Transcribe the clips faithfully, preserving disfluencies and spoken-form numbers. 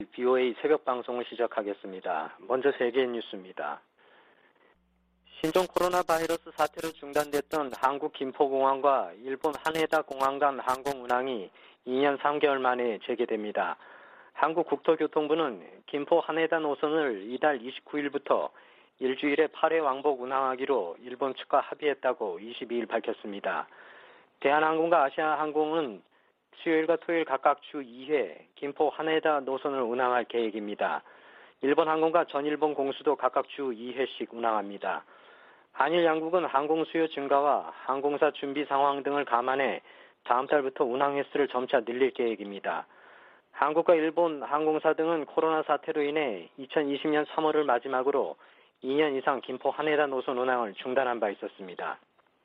비오에이 새벽 방송을 시작하겠습니다. 먼저 세계 뉴스입니다. 신종 코로나 바이러스 사태로 중단됐던 한국 김포공항과 일본 하네다 공항 간 항공 운항이 이 년 삼 개월 만에 재개됩니다. 한국 국토교통부는 김포 하네다 노선을 이달 이십구 일부터 일주일에 팔 회 왕복 운항하기로 일본 측과 합의했다고 이십이 일 밝혔습니다. 대한항공과 아시아항공은 수요일과 토요일 각각 주 이 회 김포 하네다 노선을 운항할 계획입니다. 일본 항공과 전일본 공수도 각각 주 이 회씩 운항합니다. 한일 양국은 항공 수요 증가와 항공사 준비 상황 등을 감안해 다음 달부터 운항 횟수를 점차 늘릴 계획입니다. 한국과 일본 항공사 등은 코로나 사태로 인해 이천이십 년 삼월을 마지막으로 이 년 이상 김포 하네다 노선 운항을 중단한 바 있었습니다.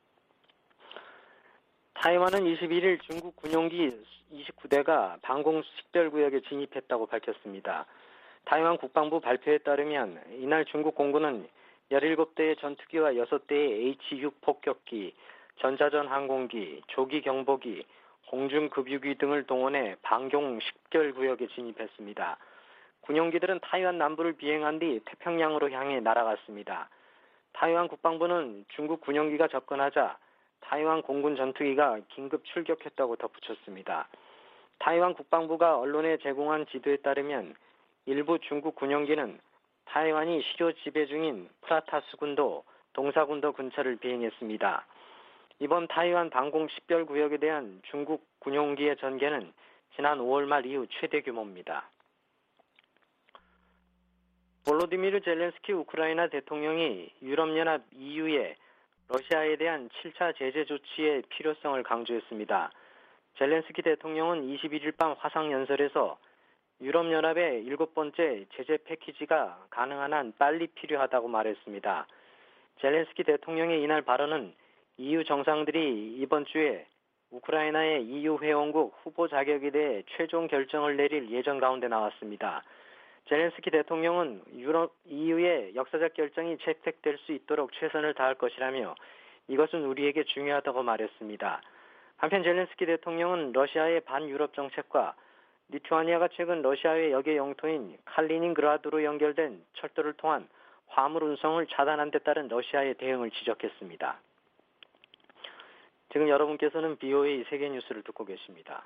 타이완은 이십일 일 중국 군용기 이십구 대가 방공 식별구역에 진입했다고 밝혔습니다. 타이완 국방부 발표에 따르면 이날 중국 공군은 열일곱 대의 전투기와 여섯 대의 에이치 육 폭격기, 전자전 항공기, 조기 경보기, 공중급유기 등을 동원해 방공 식별구역에 진입했습니다. 군용기들은 타이완 남부를 비행한 뒤 태평양으로 향해 날아갔습니다. 타이완 국방부는 중국 군용기가 접근하자 타이완 공군 전투기가 긴급 출격했다고 덧붙였습니다. 타이완 국방부가 언론에 제공한 지도에 따르면 일부 중국 군용기는 타이완이 시료 지배 중인 프라타스 군도, 동사군도 근처를 비행했습니다. 이번 타이완 방공 식별구역에 대한 중국 군용기의 전개는 지난 오월 말 이후 최대 규모입니다. 볼로디미르 젤렌스키 우크라이나 대통령이 유럽연합 이유에 러시아에 대한 칠 차 제재 조치의 필요성을 강조했습니다. 젤렌스키 대통령은 이십일 일 밤 화상연설에서 유럽연합의 일곱 번째 제재 패키지가 가능한 한 빨리 필요하다고 말했습니다. 젤렌스키 대통령의 이날 발언은 이유 정상들이 이번 주에 우크라이나의 이유 회원국 후보 자격에 대해 최종 결정을 내릴 예정 가운데 나왔습니다. 젤렌스키 대통령은 유럽 이유의 역사적 결정이 채택될 수 있도록 최선을 다할 것이라며 이것은 우리에게 중요하다고 말했습니다. 한편 젤렌스키 대통령은 러시아의 반유럽 정책과 리투아니아가 최근 러시아의 역의 영토인 칼리닝그라드로 연결된 철도를 통한 화물 운송을 차단한 데 따른 러시아의 대응을 지적했습니다. 지금 여러분께서는 비오에이 세계 뉴스를 듣고 계십니다.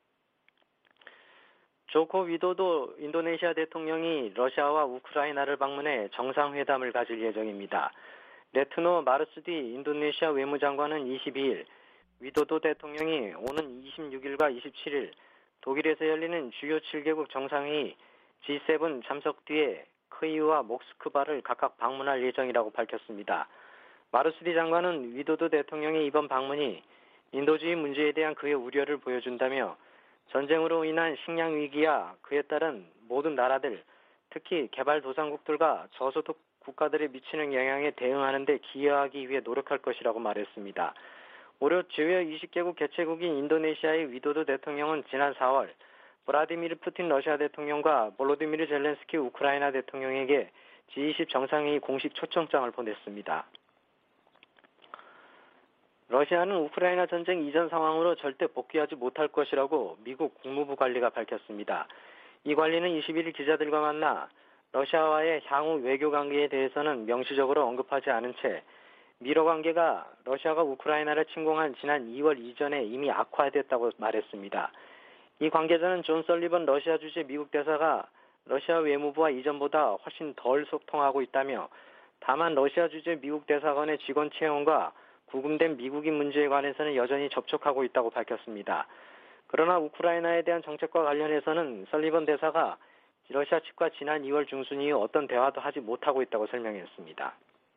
조코 위도도 인도네시아 대통령이 러시아와 우크라이나를 방문해 정상회담을 가질 예정입니다. 레트노 마르스디 인도네시아 외무장관은 이십이 일 위도도 대통령이 오는 이십육 일과 이십칠 일 독일에서 열리는 주요 칠 개국 정상회의 지 세븐 참석 뒤에 크이우와 모스크바를 각각 방문할 예정이라고 밝혔습니다. 마르스디 장관은 위도도 대통령의 이번 방문이 인도주의 문제에 대한 그의 우려를 보여준다며 전쟁으로 인한 식량 위기와 그에 따른 모든 나라들, 특히 개발도상국들과 저소득 국가들에 미치는 영향에 대응하는 데 기여하기 위해 노력할 것이라고 말했습니다. 올해 주요 이십 개국 개최국인 인도네시아의 위도도 대통령은 지난 사월 브라디미르 푸틴 러시아 대통령과 볼로디미르 젤렌스키 우크라이나 대통령에게 지 이십 정상회의 공식 초청장을 보냈습니다. 러시아는 우크라이나 전쟁 이전 상황으로 절대 복귀하지 못할 것이라고 미국 국무부 관리가 밝혔습니다. 이 관리는 이십일 일 기자들과 만나 러시아와의 향후 외교 관계에 대해서는 명시적으로 언급하지 않은 채 미러 관계가 러시아가 우크라이나를 침공한 지난 이월 이전에 이미 악화됐다고 말했습니다. 이 관계자는 존 설리번 러시아 주재 미국 대사가 러시아 외무부와 이전보다 훨씬 덜 소통하고 있다며 다만 러시아 주재 미국 대사관의 직원 채용과 구금된 미국인 문제에 관해서는 여전히 접촉하고 있다고 밝혔습니다. 그러나 우크라이나에 대한 정책과 관련해서는 설리번 대사가 러시아 측과 지난 이월 중순 이후 어떤 대화도 하지 못하고 있다고 설명했습니다.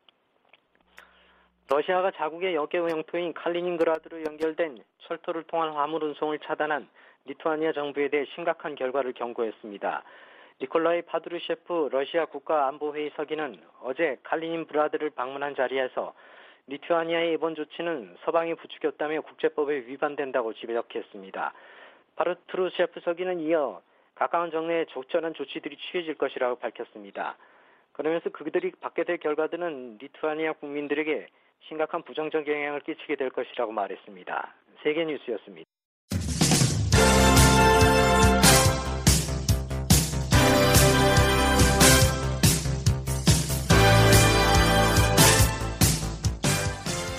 러시아가 자국의 역의 영토인 칼리닝그라드로 연결된 철도를 통한 화물 운송을 차단한 리투아니아 정부에 대해 심각한 결과를 경고했습니다. 니콜라이 파드루셰프 러시아 국가안보회의 서기는 어제 칼리닝그라드를 방문한 자리에서 리투아니아의 이번 조치는 서방이 부추겼다며 국제법에 위반된다고 지적했습니다. 파드루셰프 서기는 이어 가까운 정내에 적절한 조치들이 취해질 것이라고 밝혔습니다. 그러면서 그들이 받게 될 결과들은 리투아니아 국민들에게 심각한 부정적 영향을 끼치게 될 것이라고 말했습니다. 세계 뉴스였습니다.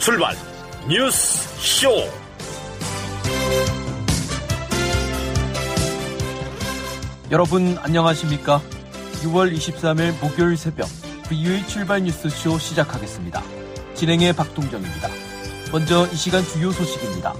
출발 뉴스 쇼. 여러분 안녕하십니까? 유월 이십삼일 목요일 새벽 브이오에이 출발 뉴스쇼 시작하겠습니다. 진행의 박동정입니다. 먼저 이 시간 주요 소식입니다.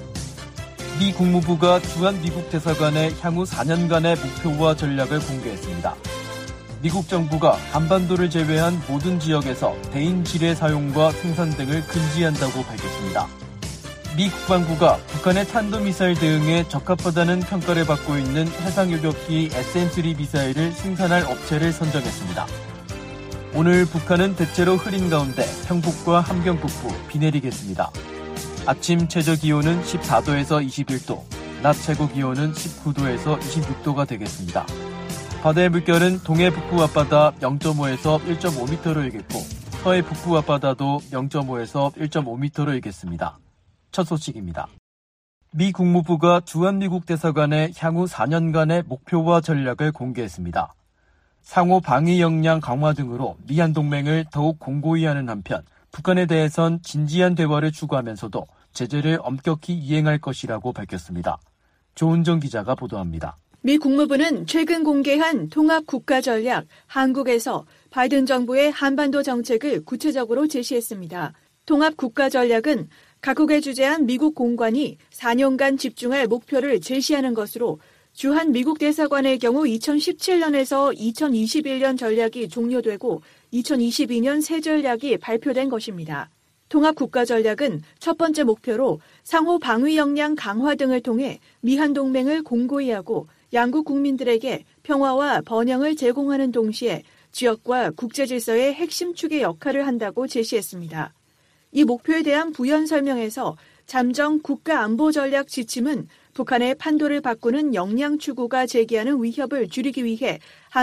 미 국무부가 주한 미국 대사관의 향후 사 년간의 목표와 전략을 공개했습니다. 미국 정부가 한반도를 제외한 모든 지역에서 대인 지뢰 사용과 생산 등을 금지한다고 밝혔습니다. 미 국방부가 북한의 탄도미사일 대응에 적합하다는 평가를 받고 있는 해상요격기 에스엠 쓰리 미사일을 생산할 업체를 선정했습니다. 오늘 북한은 대체로 흐린 가운데 평북과 함경 북부 비 내리겠습니다. 아침 최저기온은 십사도에서 이십일도, 낮 최고기온은 십구도에서 이십육도가 되겠습니다. 바다의 물결은 동해 북부 앞바다 영점오에서 일점오 미터로 일겠고 서해 북부 앞바다도 영점오에서 일점오 미터로 일겠습니다. 첫 소식입니다. 미 국무부가 주한미국 대사관의 향후 사 년간의 목표와 전략을 공개했습니다. 상호 방위 역량 강화 등으로 미한 동맹을 더욱 공고히 하는 한편 북한에 대해선 진지한 대화를 추구하면서도 제재를 엄격히 이행할 것이라고 밝혔습니다. 조은정 기자가 보도합니다. 미 국무부는 최근 공개한 통합국가전략 한국에서 바이든 정부의 한반도 정책을 구체적으로 제시했습니다. 통합국가전략은 각국에 주재한 미국 공관이 사 년간 집중할 목표를 제시하는 것으로 주한 미국 대사관의 경우 이천십칠년에서 이천이십일년 전략이 종료되고 이천이십이년 새 전략이 발표된 것입니다. 통합국가전략은 첫 번째 목표로 상호 방위 역량 강화 등을 통해 미한 동맹을 공고히 하고 양국 국민들에게 평화와 번영을 제공하는 동시에 지역과 국제 질서의 핵심 축의 역할을 한다고 제시했습니다. 이 목표에 대한 부연 설명에서 잠정 국가안보전략 지침은 북한의 판도를 바꾸는 역량 추구가 제기하는 위협을 줄이기 위해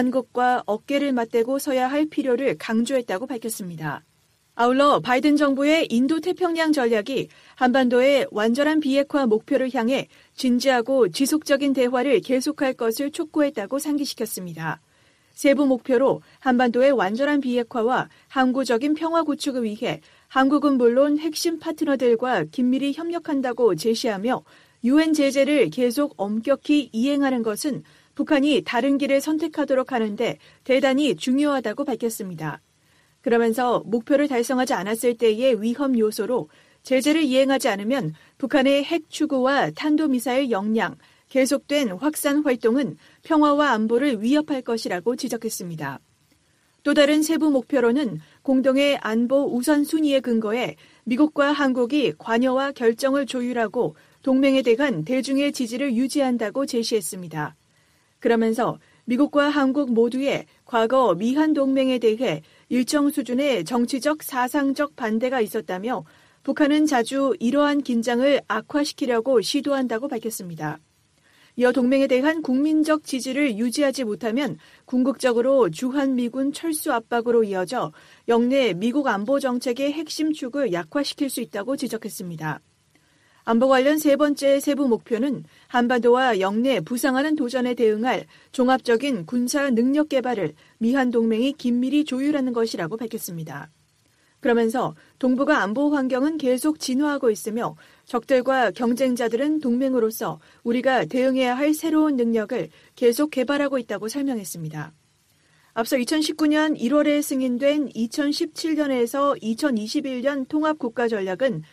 한국과 어깨를 맞대고 서야 할 필요를 강조했다고 밝혔습니다. 아울러 바이든 정부의 인도태평양 전략이 한반도의 완전한 비핵화 목표를 향해 진지하고 지속적인 대화를 계속할 것을 촉구했다고 상기시켰습니다. 세부 목표로 한반도의 완전한 비핵화와 항구적인 평화 구축을 위해 한국은 물론 핵심 파트너들과 긴밀히 협력한다고 제시하며 유엔 제재를 계속 엄격히 이행하는 것은 북한이 다른 길을 선택하도록 하는데 대단히 중요하다고 밝혔습니다. 그러면서 목표를 달성하지 않았을 때의 위험 요소로 제재를 이행하지 않으면 북한의 핵 추구와 탄도미사일 역량, 계속된 확산 활동은 평화와 안보를 위협할 것이라고 지적했습니다. 또 다른 세부 목표로는 공동의 안보 우선순위에 근거해 미국과 한국이 관여와 결정을 조율하고 동맹에 대한 대중의 지지를 유지한다고 제시했습니다. 그러면서 미국과 한국 모두의 과거 미한 동맹에 대해 일정 수준의 정치적 사상적 반대가 있었다며 북한은 자주 이러한 긴장을 악화시키려고 시도한다고 밝혔습니다. 이어 동맹에 대한 국민적 지지를 유지하지 못하면 궁극적으로 주한미군 철수 압박으로 이어져 영내 미국 안보 정책의 핵심 축을 약화시킬 수 있다고 지적했습니다. 안보 관련 세 번째 세부 목표는 한반도와 영내 부상하는 도전에 대응할 종합적인 군사 능력 개발을 미한 동맹이 긴밀히 조율하는 것이라고 밝혔습니다. 그러면서 동북아 안보 환경은 계속 진화하고 있으며 적들과 경쟁자들은 동맹으로서 우리가 대응해야 할 새로운 능력을 계속 개발하고 있다고 설명했습니다. 앞서 이천십구년 일월에 승인된 이천십칠년에서 이천이십일년 통합국가전략은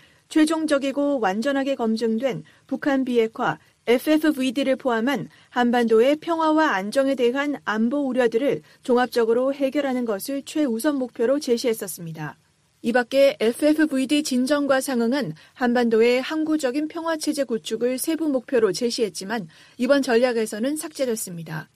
최종적이고 완전하게 검증된 북한 비핵화 에프에프브이디를 포함한 한반도의 평화와 안정에 대한 안보 우려들을 종합적으로 해결하는 것을 최우선 목표로 제시했었습니다. 이 밖에 에프에프브이디 진정과 상응한 한반도의 항구적인 평화체제 구축을 세부 목표로 제시했지만 이번 전략에서는 삭제됐습니다.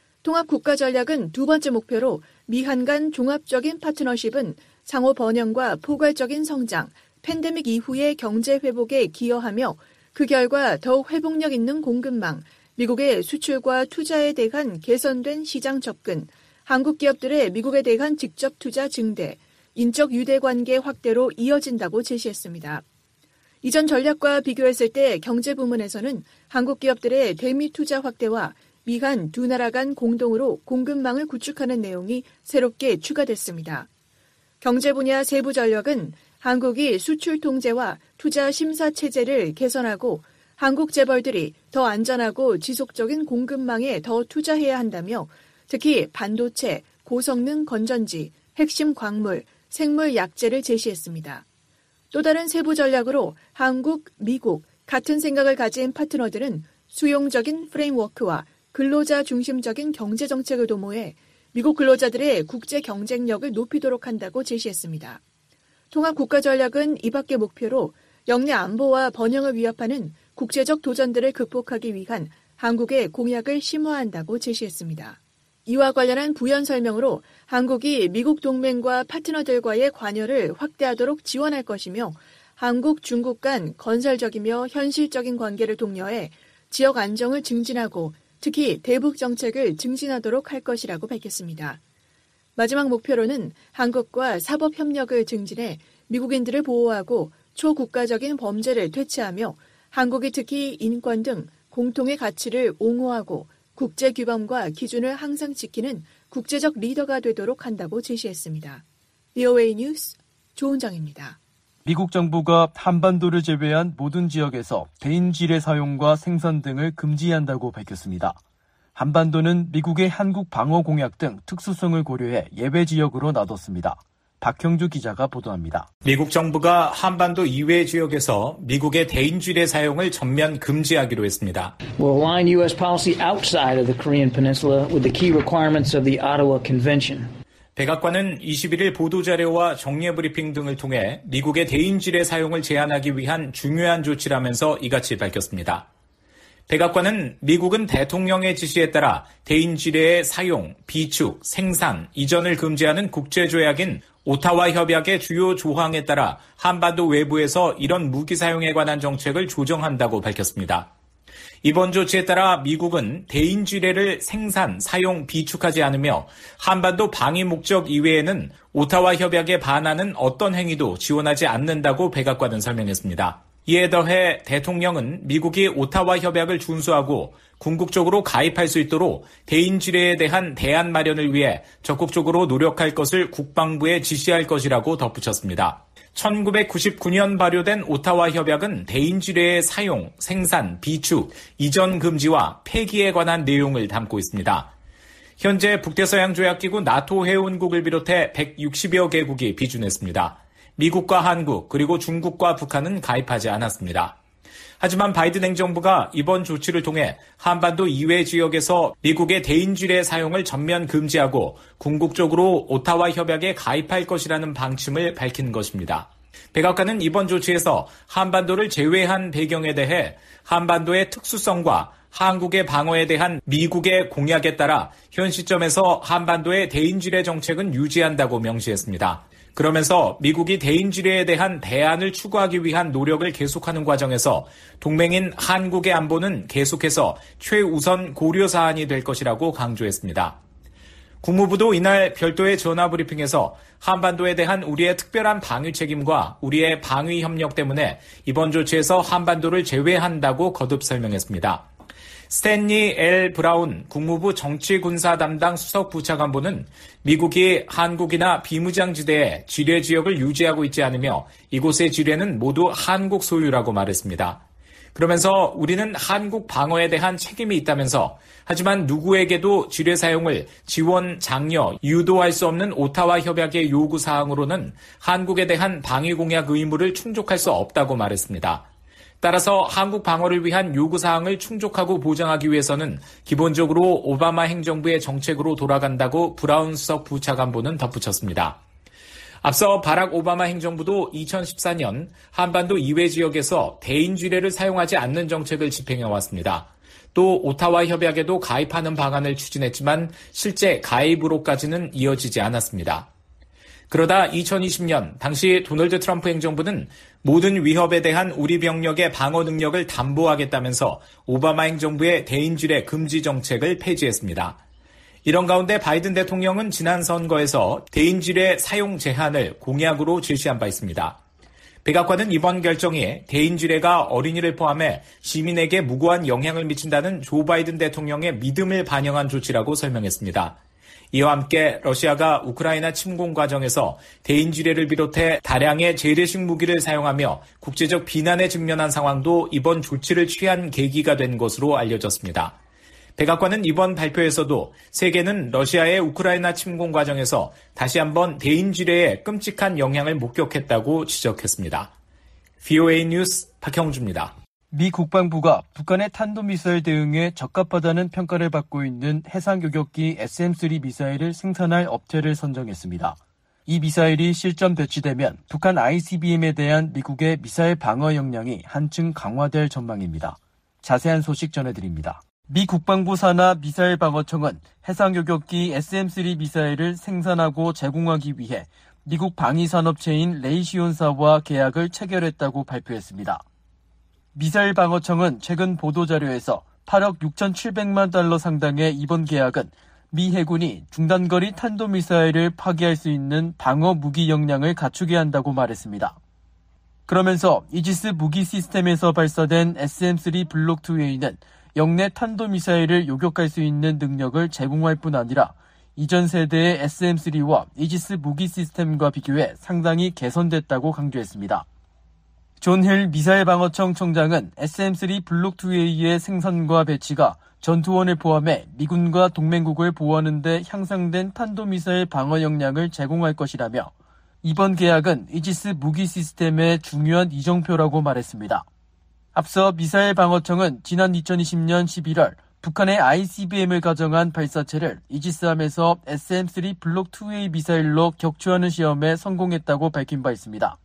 통합국가전략은 두 번째 목표로 미한 간 종합적인 파트너십은 상호 번영과 포괄적인 성장, 팬데믹 이후의 경제 회복에 기여하며 그 결과 더욱 회복력 있는 공급망, 미국의 수출과 투자에 대한 개선된 시장 접근, 한국 기업들의 미국에 대한 직접 투자 증대, 인적 유대관계 확대로 이어진다고 제시했습니다. 이전 전략과 비교했을 때 경제 부문에서는 한국 기업들의 대미 투자 확대와 미한 두 나라 간 공동으로 공급망을 구축하는 내용이 새롭게 추가됐습니다. 경제 분야 세부 전략은 한국이 수출 통제와 투자 심사 체제를 개선하고 한국 재벌들이 더 안전하고 지속적인 공급망에 더 투자해야 한다며 특히 반도체, 고성능 건전지, 핵심 광물, 생물 약재를 제시했습니다. 또 다른 세부 전략으로 한국, 미국, 같은 생각을 가진 파트너들은 수용적인 프레임워크와 근로자 중심적인 경제정책을 도모해 미국 근로자들의 국제 경쟁력을 높이도록 한다고 제시했습니다. 통합국가전략은 이 밖의 목표로 영내 안보와 번영을 위협하는 국제적 도전들을 극복하기 위한 한국의 공약을 심화한다고 제시했습니다. 이와 관련한 부연 설명으로 한국이 미국 동맹과 파트너들과의 관여를 확대하도록 지원할 것이며 한국, 중국 간 건설적이며 현실적인 관계를 독려해 지역 안정을 증진하고 특히 대북 정책을 증진하도록 할 것이라고 밝혔습니다. 마지막 목표로는 한국과 사법 협력을 증진해 미국인들을 보호하고 초국가적인 범죄를 퇴치하며 한국이 특히 인권 등 공통의 가치를 옹호하고 국제 규범과 기준을 항상 지키는 국제적 리더가 되도록 한다고 제시했습니다. 브이오에이 뉴스 조은정입니다. 미국 정부가 한반도를 제외한 모든 지역에서 대인지뢰 사용과 생산 등을 금지한다고 밝혔습니다. 한반도는 미국의 한국 방어 공약 등 특수성을 고려해 예외 지역으로 놔뒀습니다. 박형주 기자가 보도합니다. 미국 정부가 한반도 이외 지역에서 미국의 대인지뢰 사용을 전면 금지하기로 했습니다. Will align U S policy outside of the Korean Peninsula with the key requirements of the Ottawa Convention. 백악관은 이십일 일 보도자료와 정례 브리핑 등을 통해 미국의 대인지뢰 사용을 제한하기 위한 중요한 조치라면서 이같이 밝혔습니다. 백악관은 미국은 대통령의 지시에 따라 대인지뢰의 사용, 비축, 생산, 이전을 금지하는 국제조약인 오타와 협약의 주요 조항에 따라 한반도 외부에서 이런 무기 사용에 관한 정책을 조정한다고 밝혔습니다. 이번 조치에 따라 미국은 대인지뢰를 생산, 사용, 비축하지 않으며 한반도 방위 목적 이외에는 오타와 협약에 반하는 어떤 행위도 지원하지 않는다고 백악관은 설명했습니다. 이에 더해 대통령은 미국이 오타와 협약을 준수하고 궁극적으로 가입할 수 있도록 대인지뢰에 대한 대안 마련을 위해 적극적으로 노력할 것을 국방부에 지시할 것이라고 덧붙였습니다. 천구백구십구 년 발효된 오타와 협약은 대인지뢰의 사용, 생산, 비축, 이전 금지와 폐기에 관한 내용을 담고 있습니다. 현재 북대서양조약기구 나토 회원국을 비롯해 백육십여 개국이 비준했습니다. 미국과 한국 그리고 중국과 북한은 가입하지 않았습니다. 하지만 바이든 행정부가 이번 조치를 통해 한반도 이외 지역에서 미국의 대인지뢰 사용을 전면 금지하고 궁극적으로 오타와 협약에 가입할 것이라는 방침을 밝힌 것입니다. 백악관은 이번 조치에서 한반도를 제외한 배경에 대해 한반도의 특수성과 한국의 방어에 대한 미국의 공약에 따라 현 시점에서 한반도의 대인지뢰 정책은 유지한다고 명시했습니다. 그러면서 미국이 대인지뢰에 대한 대안을 추구하기 위한 노력을 계속하는 과정에서 동맹인 한국의 안보는 계속해서 최우선 고려 사안이 될 것이라고 강조했습니다. 국무부도 이날 별도의 전화 브리핑에서 한반도에 대한 우리의 특별한 방위 책임과 우리의 방위 협력 때문에 이번 조치에서 한반도를 제외한다고 거듭 설명했습니다. 스탠리 엘 브라운 국무부 정치군사 담당 수석 부차관보는 미국이 한국이나 비무장지대에 지뢰 지역을 유지하고 있지 않으며 이곳의 지뢰는 모두 한국 소유라고 말했습니다. 그러면서 우리는 한국 방어에 대한 책임이 있다면서 하지만 누구에게도 지뢰 사용을 지원, 장려, 유도할 수 없는 오타와 협약의 요구사항으로는 한국에 대한 방위 공약 의무를 충족할 수 없다고 말했습니다. 따라서 한국 방어를 위한 요구사항을 충족하고 보장하기 위해서는 기본적으로 오바마 행정부의 정책으로 돌아간다고 브라운 수석 부차관보는 덧붙였습니다. 앞서 바락 오바마 행정부도 이천십사 년 한반도 이외 지역에서 대인지뢰를 사용하지 않는 정책을 집행해왔습니다. 또 오타와 협약에도 가입하는 방안을 추진했지만 실제 가입으로까지는 이어지지 않았습니다. 그러다 이천이십 년 당시 도널드 트럼프 행정부는 모든 위협에 대한 우리 병력의 방어 능력을 담보하겠다면서 오바마 행정부의 대인지뢰 금지 정책을 폐지했습니다. 이런 가운데 바이든 대통령은 지난 선거에서 대인지뢰 사용 제한을 공약으로 제시한 바 있습니다. 백악관은 이번 결정이 대인지뢰가 어린이를 포함해 시민에게 무고한 영향을 미친다는 조 바이든 대통령의 믿음을 반영한 조치라고 설명했습니다. 이와 함께 러시아가 우크라이나 침공 과정에서 대인지뢰를 비롯해 다량의 재래식 무기를 사용하며 국제적 비난에 직면한 상황도 이번 조치를 취한 계기가 된 것으로 알려졌습니다. 백악관은 이번 발표에서도 세계는 러시아의 우크라이나 침공 과정에서 다시 한번 대인지뢰에 끔찍한 영향을 목격했다고 지적했습니다. 브이오에이 뉴스 박형주입니다. 미 국방부가 북한의 탄도미사일 대응에 적합하다는 평가를 받고 있는 해상요격기 에스엠 쓰리 미사일을 생산할 업체를 선정했습니다. 이 미사일이 실전 배치되면 북한 아이씨비엠에 대한 미국의 미사일 방어 역량이 한층 강화될 전망입니다. 자세한 소식 전해드립니다. 미 국방부 산하 미사일 방어청은 해상요격기 에스엠 쓰리 미사일을 생산하고 제공하기 위해 미국 방위산업체인 레이시온사와 계약을 체결했다고 발표했습니다. 미사일 방어청은 최근 보도자료에서 팔억 육천칠백만 달러 상당의 이번 계약은 미 해군이 중단거리 탄도미사일을 파기할 수 있는 방어 무기 역량을 갖추게 한다고 말했습니다. 그러면서 이지스 무기 시스템에서 발사된 에스엠 쓰리 블록 투 에이는 영내 탄도미사일을 요격할 수 있는 능력을 제공할 뿐 아니라 이전 세대의 에스엠 쓰리와 이지스 무기 시스템과 비교해 상당히 개선됐다고 강조했습니다. 존 힐 미사일 방어청 청장은 에스엠 쓰리 블록 투 에이의 생산과 배치가 전투원을 포함해 미군과 동맹국을 보호하는 데 향상된 탄도미사일 방어 역량을 제공할 것이라며 이번 계약은 이지스 무기 시스템의 중요한 이정표라고 말했습니다. 앞서 미사일 방어청은 지난 이천이십 년 십일월 북한의 아이씨비엠을 가정한 발사체를 이지스함에서 에스엠 쓰리 블록 투 에이 미사일로 격추하는 시험에 성공했다고 밝힌 바 있습니다.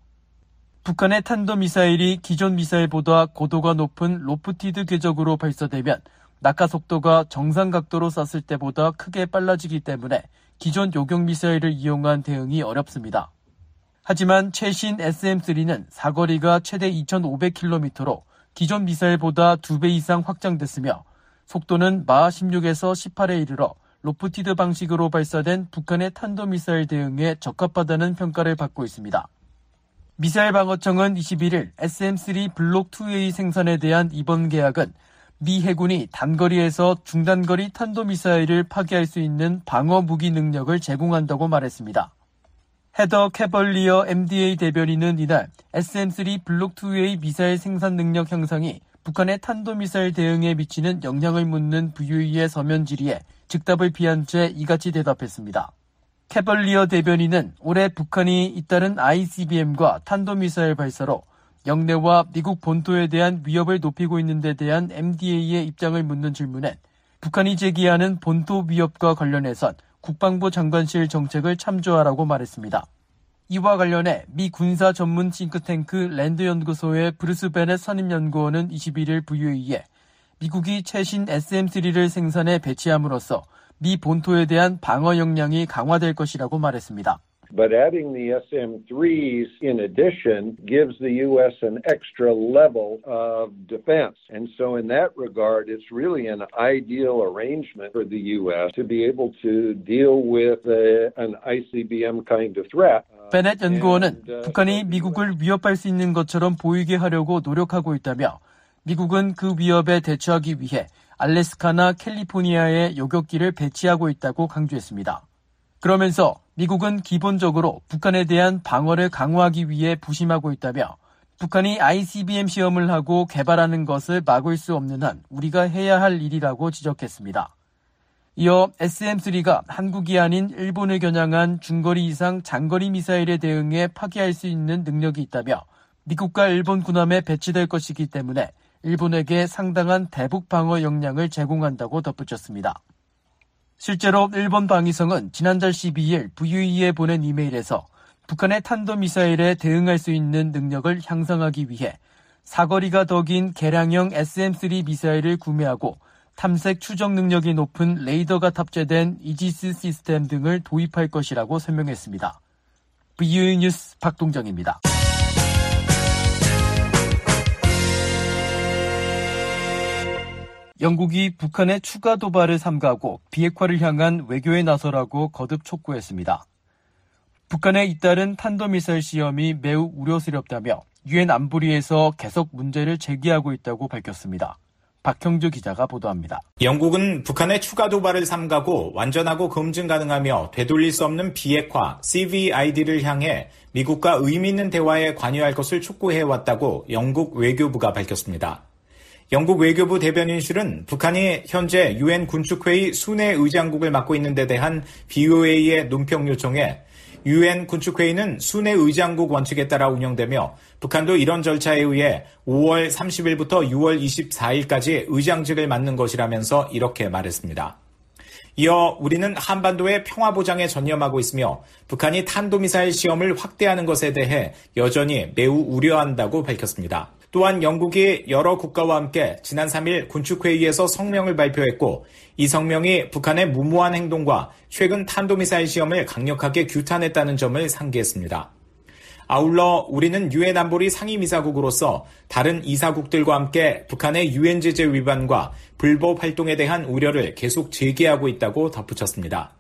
북한의 탄도미사일이 기존 미사일보다 고도가 높은 로프티드 궤적으로 발사되면 낙하 속도가 정상 각도로 쐈을 때보다 크게 빨라지기 때문에 기존 요격 미사일을 이용한 대응이 어렵습니다. 하지만 최신 에스엠 쓰리는 사거리가 최대 이천오백 킬로미터로 기존 미사일보다 두 배 이상 확장됐으며 속도는 마 십육에서 십팔에 이르러 로프티드 방식으로 발사된 북한의 탄도미사일 대응에 적합하다는 평가를 받고 있습니다. 미사일 방어청은 이십일일 에스엠 쓰리 블록 투 에이 생산에 대한 이번 계약은 미 해군이 단거리에서 중단거리 탄도미사일을 파기할 수 있는 방어 무기 능력을 제공한다고 말했습니다. 헤더 캐벌리어 엠디에이 대변인은 이날 에스엠 쓰리 블록 투 에이 미사일 생산 능력 향상이 북한의 탄도미사일 대응에 미치는 영향을 묻는 브이오이의 서면 질의에 즉답을 피한 채 이같이 대답했습니다. 캐벌리어 대변인은 올해 북한이 잇따른 아이씨비엠과 탄도미사일 발사로 영내와 미국 본토에 대한 위협을 높이고 있는 데 대한 엠디에이의 입장을 묻는 질문에 북한이 제기하는 본토 위협과 관련해선 국방부 장관실 정책을 참조하라고 말했습니다. 이와 관련해 미 군사 전문 싱크탱크 랜드 연구소의 브루스 베넷 선임연구원은 이십일일 브이오이에 미국이 최신 에스엠 쓰리를 생산해 배치함으로써 미 본토에 대한 방어 역량이 강화될 것이라고 말했습니다. But adding the 에스엠 threes in addition gives the U S an extra level of defense. And so in that regard, it's really an ideal arrangement for the U S to be able to deal with a, an 아이씨비엠 kind of threat. 베넷 연구원은 북한이 미국을 위협할 수 있는 것처럼 보이게 하려고 노력하고 있다며 미국은 그 위협에 대처하기 위해 알래스카나 캘리포니아에 요격기를 배치하고 있다고 강조했습니다. 그러면서 미국은 기본적으로 북한에 대한 방어를 강화하기 위해 부심하고 있다며 북한이 아이씨비엠 시험을 하고 개발하는 것을 막을 수 없는 한 우리가 해야 할 일이라고 지적했습니다. 이어 에스엠 쓰리가 한국이 아닌 일본을 겨냥한 중거리 이상 장거리 미사일에 대응해 파기할 수 있는 능력이 있다며 미국과 일본 군함에 배치될 것이기 때문에 일본에게 상당한 대북 방어 역량을 제공한다고 덧붙였습니다. 실제로 일본 방위성은 지난달 십이일 브이오이에 보낸 이메일에서 북한의 탄도미사일에 대응할 수 있는 능력을 향상하기 위해 사거리가 더 긴 개량형 에스엠 쓰리 미사일을 구매하고 탐색 추적 능력이 높은 레이더가 탑재된 이지스 시스템 등을 도입할 것이라고 설명했습니다. 브이오이 뉴스 박동정입니다. 영국이 북한의 추가 도발을 삼가하고 비핵화를 향한 외교에 나서라고 거듭 촉구했습니다. 북한에 잇따른 탄도미사일 시험이 매우 우려스럽다며 유엔 안보리에서 계속 문제를 제기하고 있다고 밝혔습니다. 박형주 기자가 보도합니다. 영국은 북한의 추가 도발을 삼가고 완전하고 검증 가능하며 되돌릴 수 없는 비핵화 씨브이아이디를 향해 미국과 의미 있는 대화에 관여할 것을 촉구해왔다고 영국 외교부가 밝혔습니다. 영국 외교부 대변인실은 북한이 현재 유엔 군축회의 순회 의장국을 맡고 있는 데 대한 비오에이의 논평 요청에 유엔 군축회의는 순회 의장국 원칙에 따라 운영되며 북한도 이런 절차에 의해 오월 삼십일부터 유월 이십사일까지 의장직을 맡는 것이라면서 이렇게 말했습니다. 이어 우리는 한반도의 평화 보장에 전념하고 있으며 북한이 탄도미사일 시험을 확대하는 것에 대해 여전히 매우 우려한다고 밝혔습니다. 또한 영국이 여러 국가와 함께 지난 삼일 군축회의에서 성명을 발표했고 이 성명이 북한의 무모한 행동과 최근 탄도미사일 시험을 강력하게 규탄했다는 점을 상기했습니다. 아울러 우리는 유엔 안보리 상임이사국으로서 다른 이사국들과 함께 북한의 유엔 제재 위반과 불법 활동에 대한 우려를 계속 제기하고 있다고 덧붙였습니다.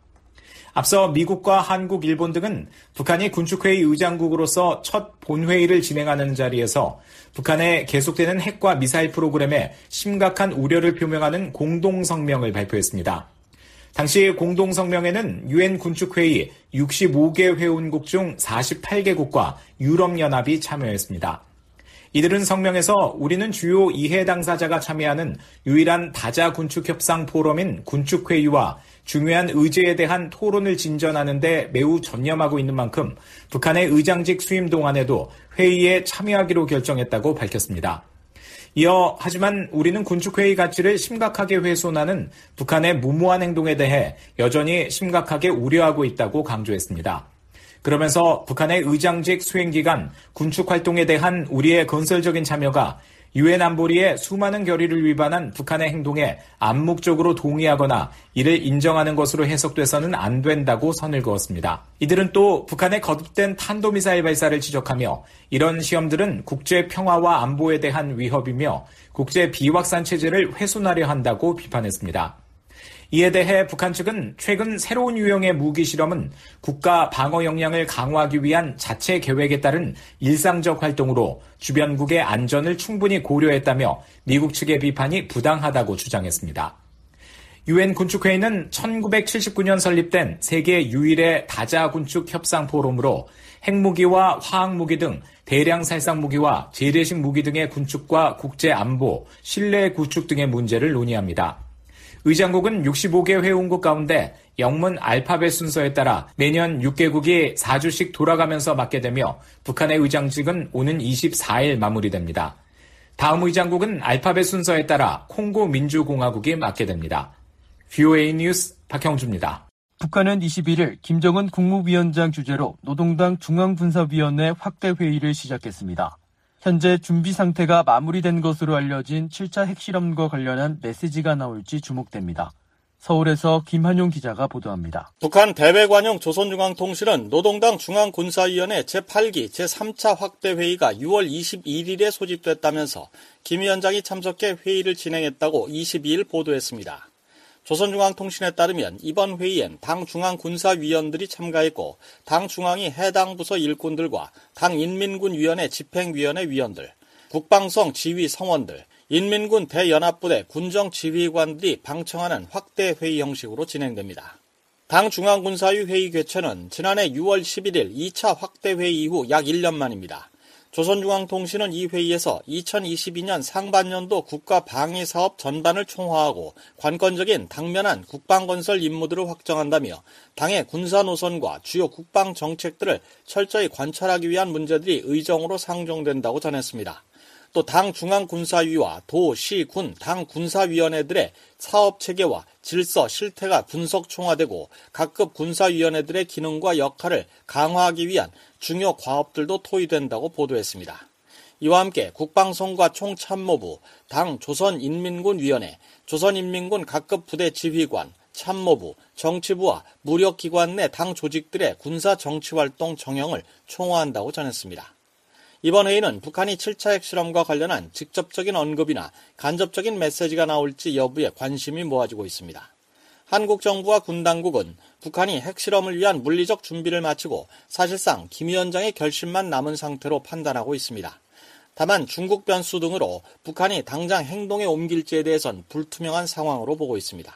앞서 미국과 한국, 일본 등은 북한이 군축회의 의장국으로서 첫 본회의를 진행하는 자리에서 북한의 계속되는 핵과 미사일 프로그램에 심각한 우려를 표명하는 공동성명을 발표했습니다. 당시 공동성명에는 유엔 군축회의 육십오 개 회원국 중 사십팔 개국과 유럽연합이 참여했습니다. 이들은 성명에서 우리는 주요 이해 당사자가 참여하는 유일한 다자 군축협상 포럼인 군축회의와 중요한 의제에 대한 토론을 진전하는 데 매우 전념하고 있는 만큼 북한의 의장직 수임 동안에도 회의에 참여하기로 결정했다고 밝혔습니다. 이어 하지만 우리는 군축회의 가치를 심각하게 훼손하는 북한의 무모한 행동에 대해 여전히 심각하게 우려하고 있다고 강조했습니다. 그러면서 북한의 의장직 수행 기간 군축 활동에 대한 우리의 건설적인 참여가 유엔 안보리의 수많은 결의를 위반한 북한의 행동에 암묵적으로 동의하거나 이를 인정하는 것으로 해석돼서는 안 된다고 선을 그었습니다. 이들은 또 북한의 거듭된 탄도미사일 발사를 지적하며 이런 시험들은 국제 평화와 안보에 대한 위협이며 국제 비확산 체제를 훼손하려 한다고 비판했습니다. 이에 대해 북한 측은 최근 새로운 유형의 무기 실험은 국가 방어 역량을 강화하기 위한 자체 계획에 따른 일상적 활동으로 주변국의 안전을 충분히 고려했다며 미국 측의 비판이 부당하다고 주장했습니다. 유엔 군축회의는 천구백칠십구 년 설립된 세계 유일의 다자 군축 협상 포럼으로 핵무기와 화학무기 등 대량 살상 무기와 재래식 무기 등의 군축과 국제 안보, 신뢰 구축 등의 문제를 논의합니다. 의장국은 육십오 개 회원국 가운데 영문 알파벳 순서에 따라 매년 육 개국이 사 주씩 돌아가면서 맡게 되며 북한의 의장직은 오는 이십사일 마무리됩니다. 다음 의장국은 알파벳 순서에 따라 콩고 민주공화국이 맡게 됩니다. 브이오에이 뉴스 박형주입니다. 북한은 이십일일 김정은 국무위원장 주재로 노동당 중앙군사위원회 확대 회의를 시작했습니다. 현재 준비 상태가 마무리된 것으로 알려진 칠 차 핵실험과 관련한 메시지가 나올지 주목됩니다. 서울에서 김한용 기자가 보도합니다. 북한 대외관용 조선중앙통신은 노동당 중앙군사위원회 제팔 기 제삼 차 확대회의가 유월 이십일일에 소집됐다면서 김 위원장이 참석해 회의를 진행했다고 이십이일 보도했습니다. 조선중앙통신에 따르면 이번 회의엔 당 중앙군사위원들이 참가했고 당 중앙이 해당 부서 일꾼들과 당 인민군위원회 집행위원회 위원들, 국방성 지휘 성원들, 인민군 대연합부대 군정지휘관들이 방청하는 확대 회의 형식으로 진행됩니다. 당 중앙군사위 회의 개최는 지난해 유월 십일일 이 차 확대 회의 이후 약 일 년 만입니다. 조선중앙통신은 이 회의에서 이천이십이 년 상반년도 국가방위사업 전반을 총화하고 관건적인 당면한 국방건설 임무들을 확정한다며 당의 군사노선과 주요 국방정책들을 철저히 관철하기 위한 문제들이 의정으로 상정된다고 전했습니다. 또 당 중앙군사위와 도, 시, 군, 당 군사위원회들의 사업체계와 질서, 실태가 분석 총화되고 각급 군사위원회들의 기능과 역할을 강화하기 위한 중요 과업들도 토의된다고 보도했습니다. 이와 함께 국방성과 총참모부, 당 조선인민군위원회, 조선인민군 각급 부대 지휘관, 참모부, 정치부와 무력기관 내 당 조직들의 군사정치활동 정형을 총화한다고 전했습니다. 이번 회의는 북한이 칠 차 핵실험과 관련한 직접적인 언급이나 간접적인 메시지가 나올지 여부에 관심이 모아지고 있습니다. 한국 정부와 군 당국은 북한이 핵실험을 위한 물리적 준비를 마치고 사실상 김 위원장의 결심만 남은 상태로 판단하고 있습니다. 다만 중국 변수 등으로 북한이 당장 행동에 옮길지에 대해선 불투명한 상황으로 보고 있습니다.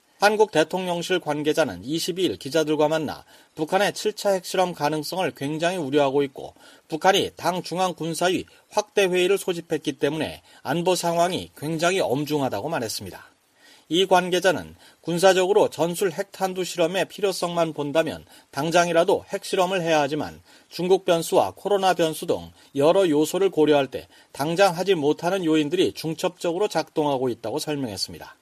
한국 대통령실 관계자는 이십이일 기자들과 만나 북한의 칠 차 핵실험 가능성을 굉장히 우려하고 있고 북한이 당 중앙군사위 확대회의를 소집했기 때문에 안보 상황이 굉장히 엄중하다고 말했습니다. 이 관계자는 군사적으로 전술 핵탄두 실험의 필요성만 본다면 당장이라도 핵실험을 해야 하지만 중국 변수와 코로나 변수 등 여러 요소를 고려할 때 당장 하지 못하는 요인들이 중첩적으로 작동하고 있다고 설명했습니다.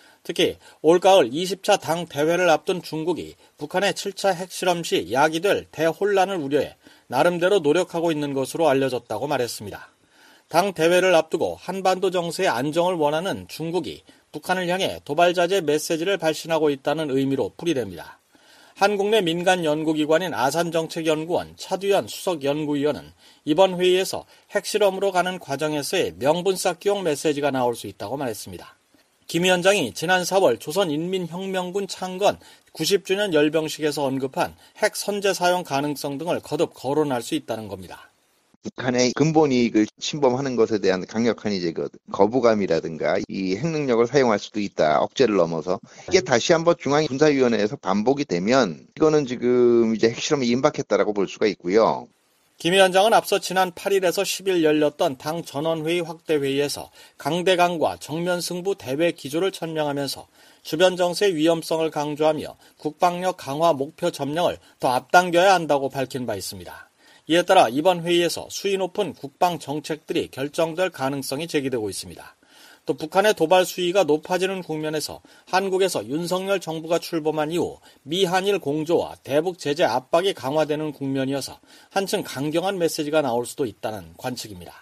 특히 올가을 이십 차 당 대회를 앞둔 중국이 북한의 칠 차 핵실험 시 야기될 대혼란을 우려해 나름대로 노력하고 있는 것으로 알려졌다고 말했습니다. 당 대회를 앞두고 한반도 정세의 안정을 원하는 중국이 북한을 향해 도발자재 메시지를 발신하고 있다는 의미로 풀이됩니다. 한국 내 민간 연구기관인 아산정책연구원 차두현 수석연구위원은 이번 회의에서 핵실험으로 가는 과정에서의 명분 쌓기용 메시지가 나올 수 있다고 말했습니다. 김 위원장이 지난 사월 조선인민혁명군 창건 구십 주년 열병식에서 언급한 핵 선제 사용 가능성 등을 거듭 거론할 수 있다는 겁니다. 북한의 근본 이익을 침범하는 것에 대한 강력한 이제 그 거부감이라든가 이 핵능력을 사용할 수도 있다. 억제를 넘어서 이게 다시 한번 중앙군사위원회에서 반복이 되면 이거는 지금 이제 핵실험이 임박했다라고 볼 수가 있고요. 김 위원장은 앞서 지난 팔일에서 십일 열렸던 당 전원회의 확대회의에서 강대강과 정면승부 대외 기조를 천명하면서 주변 정세의 위험성을 강조하며 국방력 강화 목표 점령을 더 앞당겨야 한다고 밝힌 바 있습니다. 이에 따라 이번 회의에서 수위 높은 국방 정책들이 결정될 가능성이 제기되고 있습니다. 또 북한의 도발 수위가 높아지는 국면에서 한국에서 윤석열 정부가 출범한 이후 미한일 공조와 대북 제재 압박이 강화되는 국면이어서 한층 강경한 메시지가 나올 수도 있다는 관측입니다.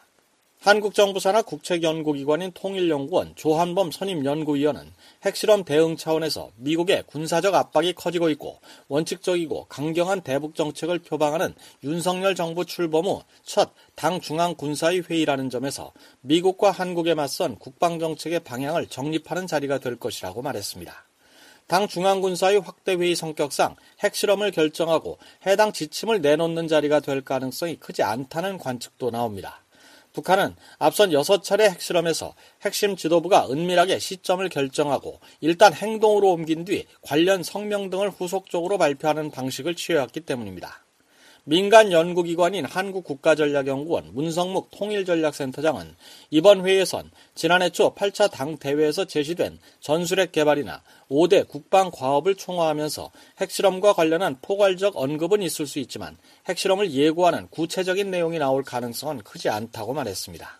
한국 정부 산하 국책연구기관인 통일연구원 조한범 선임연구위원은 핵실험 대응 차원에서 미국의 군사적 압박이 커지고 있고 원칙적이고 강경한 대북 정책을 표방하는 윤석열 정부 출범 후 첫 당 중앙군사위 회의라는 점에서 미국과 한국에 맞선 국방정책의 방향을 정립하는 자리가 될 것이라고 말했습니다. 당 중앙군사위 확대회의 성격상 핵실험을 결정하고 해당 지침을 내놓는 자리가 될 가능성이 크지 않다는 관측도 나옵니다. 북한은 앞선 여섯 차례 핵실험에서 핵심 지도부가 은밀하게 시점을 결정하고 일단 행동으로 옮긴 뒤 관련 성명 등을 후속적으로 발표하는 방식을 취해왔기 때문입니다. 민간 연구기관인 한국국가전략연구원 문성묵 통일전략센터장은 이번 회의에선 지난해 초 팔 차 당 대회에서 제시된 전술핵 개발이나 오 대 국방과업을 총화하면서 핵실험과 관련한 포괄적 언급은 있을 수 있지만 핵실험을 예고하는 구체적인 내용이 나올 가능성은 크지 않다고 말했습니다.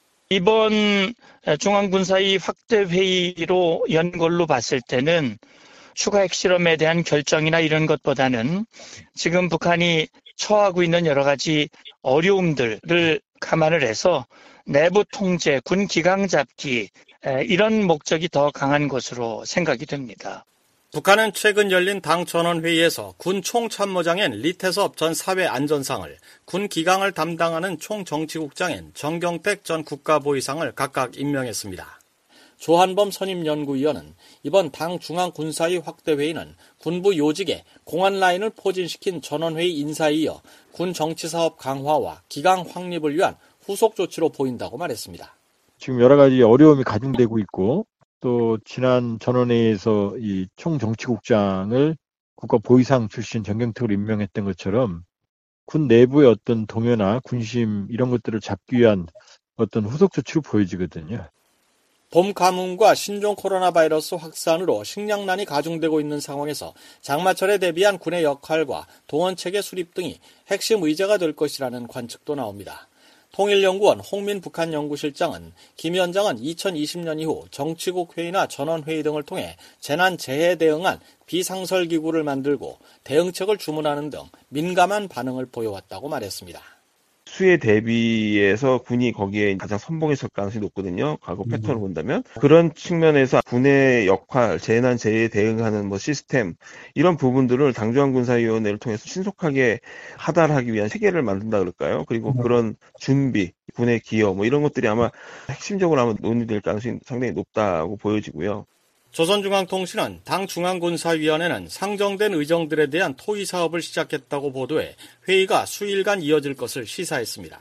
이번 중앙군사위 확대회의로 연 걸로 봤을 때는 추가 핵실험에 대한 결정이나 이런 것보다는 지금 북한이 처하고 있는 여러 가지 어려움들을 감안을 해서 내부 통제, 군 기강 잡기 이런 목적이 더 강한 것으로 생각이 됩니다. 북한은 최근 열린 당 전원회의에서 군 총참모장인 리태섭 전 사회안전상을, 군 기강을 담당하는 총정치국장인 정경택 전 국가보위상을 각각 임명했습니다. 조한범 선임연구위원은 이번 당 중앙군사위 확대회의는 군부 요직에 공안 라인을 포진시킨 전원회의 인사에 이어 군 정치사업 강화와 기강 확립을 위한 후속 조치로 보인다고 말했습니다. 지금 여러 가지 어려움이 가중되고 있고 또 지난 전원회의에서 이 총정치국장을 국가보위상 출신 정경택으로 임명했던 것처럼 군 내부의 어떤 동요나 군심 이런 것들을 잡기 위한 어떤 후속 조치로 보여지거든요. 봄 가뭄과 신종 코로나 바이러스 확산으로 식량난이 가중되고 있는 상황에서 장마철에 대비한 군의 역할과 동원체계 수립 등이 핵심 의제가 될 것이라는 관측도 나옵니다. 통일연구원 홍민 북한연구실장은 김 위원장은 이천이십 년 이후 정치국 회의나 전원회의 등을 통해 재난재해에 대응한 비상설기구를 만들고 대응책을 주문하는 등 민감한 반응을 보여왔다고 말했습니다. 수에 대비해서 군이 거기에 가장 선봉했을 가능성이 높거든요. 과거 패턴을 본다면. 그런 측면에서 군의 역할, 재난, 재해에 대응하는 뭐 시스템, 이런 부분들을 당중앙군사위원회를 통해서 신속하게 하달하기 위한 체계를 만든다 그럴까요? 그리고 그런 준비, 군의 기여, 뭐 이런 것들이 아마 핵심적으로 아마 논의될 가능성이 상당히 높다고 보여지고요. 조선중앙통신은 당 중앙군사위원회는 상정된 의정들에 대한 토의 사업을 시작했다고 보도해 회의가 수일간 이어질 것을 시사했습니다.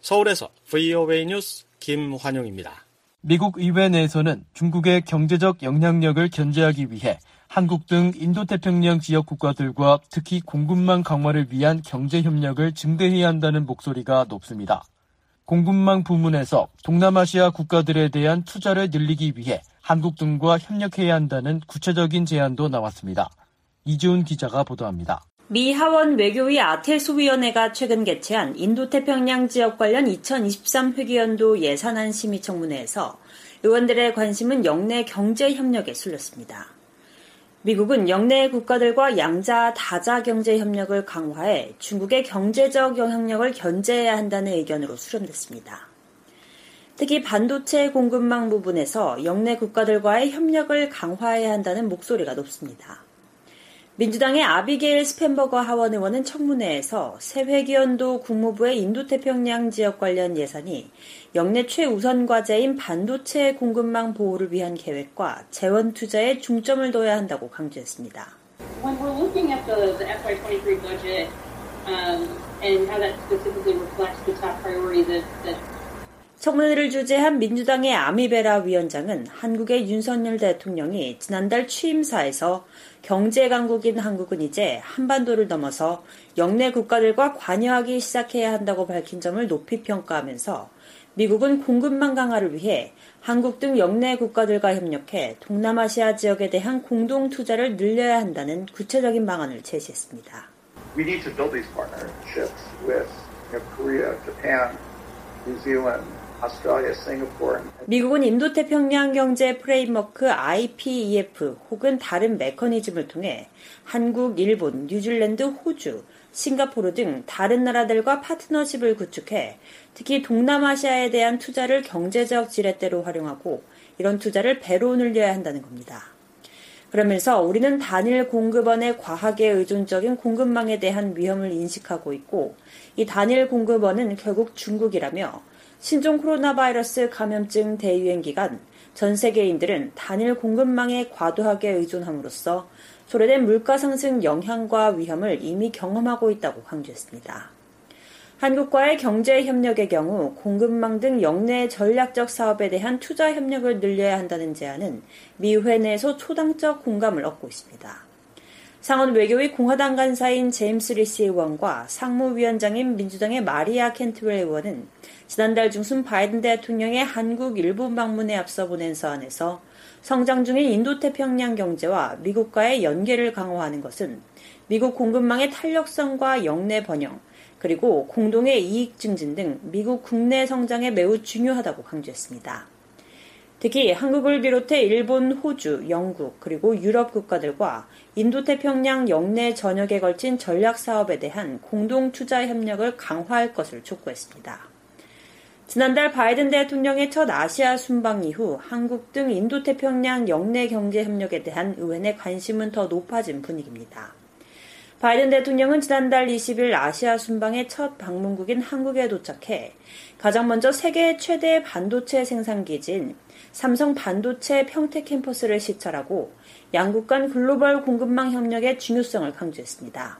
서울에서 브이오에이 뉴스 김환용입니다. 미국 의회 내에서는 중국의 경제적 영향력을 견제하기 위해 한국 등 인도태평양 지역 국가들과 특히 공급망 강화를 위한 경제협력을 증대해야 한다는 목소리가 높습니다. 공급망 부문에서 동남아시아 국가들에 대한 투자를 늘리기 위해 한국 등과 협력해야 한다는 구체적인 제안도 나왔습니다. 이지훈 기자가 보도합니다. 미 하원 외교위 아테소위원회가 최근 개최한 인도태평양 지역 관련 이천이십삼 회기연도 예산안 심의 청문회에서 의원들의 관심은 영내 경제협력에 쏠렸습니다. 미국은 영내 국가들과 양자, 다자 경제 협력을 강화해 중국의 경제적 영향력을 견제해야 한다는 의견으로 수렴됐습니다. 특히 반도체 공급망 부분에서 영내 국가들과의 협력을 강화해야 한다는 목소리가 높습니다. 민주당의 아비게일 스펜버거 하원 의원은 청문회에서 새 회기연도 국무부의 인도태평양 지역 관련 예산이 영내 최우선 과제인 반도체 공급망 보호를 위한 계획과 재원 투자에 중점을 둬야 한다고 강조했습니다. When we're looking at the, the 에프와이 twenty-three budget um, and how that specifically reflects the top priority that, that 청문회를 주재한 민주당의 아미베라 위원장은 한국의 윤석열 대통령이 지난달 취임사에서 경제 강국인 한국은 이제 한반도를 넘어서 영내 국가들과 관여하기 시작해야 한다고 밝힌 점을 높이 평가하면서 미국은 공급망 강화를 위해 한국 등 영내 국가들과 협력해 동남아시아 지역에 대한 공동 투자를 늘려야 한다는 구체적인 방안을 제시했습니다. We need to build these partnerships with you know, Korea, Japan, New Zealand. 미국은 인도태평양 경제 프레임워크 아이피이에프 혹은 다른 메커니즘을 통해 한국, 일본, 뉴질랜드, 호주, 싱가포르 등 다른 나라들과 파트너십을 구축해 특히 동남아시아에 대한 투자를 경제적 지렛대로 활용하고 이런 투자를 배로 늘려야 한다는 겁니다. 그러면서 우리는 단일 공급원의 과하게 의존적인 공급망에 대한 위험을 인식하고 있고 이 단일 공급원은 결국 중국이라며 신종 코로나 바이러스 감염증 대유행 기간 전 세계인들은 단일 공급망에 과도하게 의존함으로써 소래된 물가 상승 영향과 위험을 이미 경험하고 있다고 강조했습니다. 한국과의 경제 협력의 경우 공급망 등 영내 전략적 사업에 대한 투자 협력을 늘려야 한다는 제안은 미 의회 내에서 초당적 공감을 얻고 있습니다. 상원 외교위 공화당 간사인 제임스 리시 의원과 상무위원장인 민주당의 마리아 켄트웰 의원은 지난달 중순 바이든 대통령의 한국, 일본 방문에 앞서 보낸 서한에서 성장 중인 인도태평양 경제와 미국과의 연계를 강화하는 것은 미국 공급망의 탄력성과 영내 번영, 그리고 공동의 이익 증진 등 미국 국내 성장에 매우 중요하다고 강조했습니다. 특히 한국을 비롯해 일본, 호주, 영국, 그리고 유럽 국가들과 인도태평양 영내 전역에 걸친 전략 사업에 대한 공동 투자 협력을 강화할 것을 촉구했습니다. 지난달 바이든 대통령의 첫 아시아 순방 이후 한국 등 인도태평양 영내 경제 협력에 대한 의회 내 관심은 더 높아진 분위기입니다. 바이든 대통령은 지난달 이십일 아시아 순방의 첫 방문국인 한국에 도착해 가장 먼저 세계 최대 반도체 생산기지인 삼성 반도체 평택 캠퍼스를 시찰하고 양국 간 글로벌 공급망 협력의 중요성을 강조했습니다.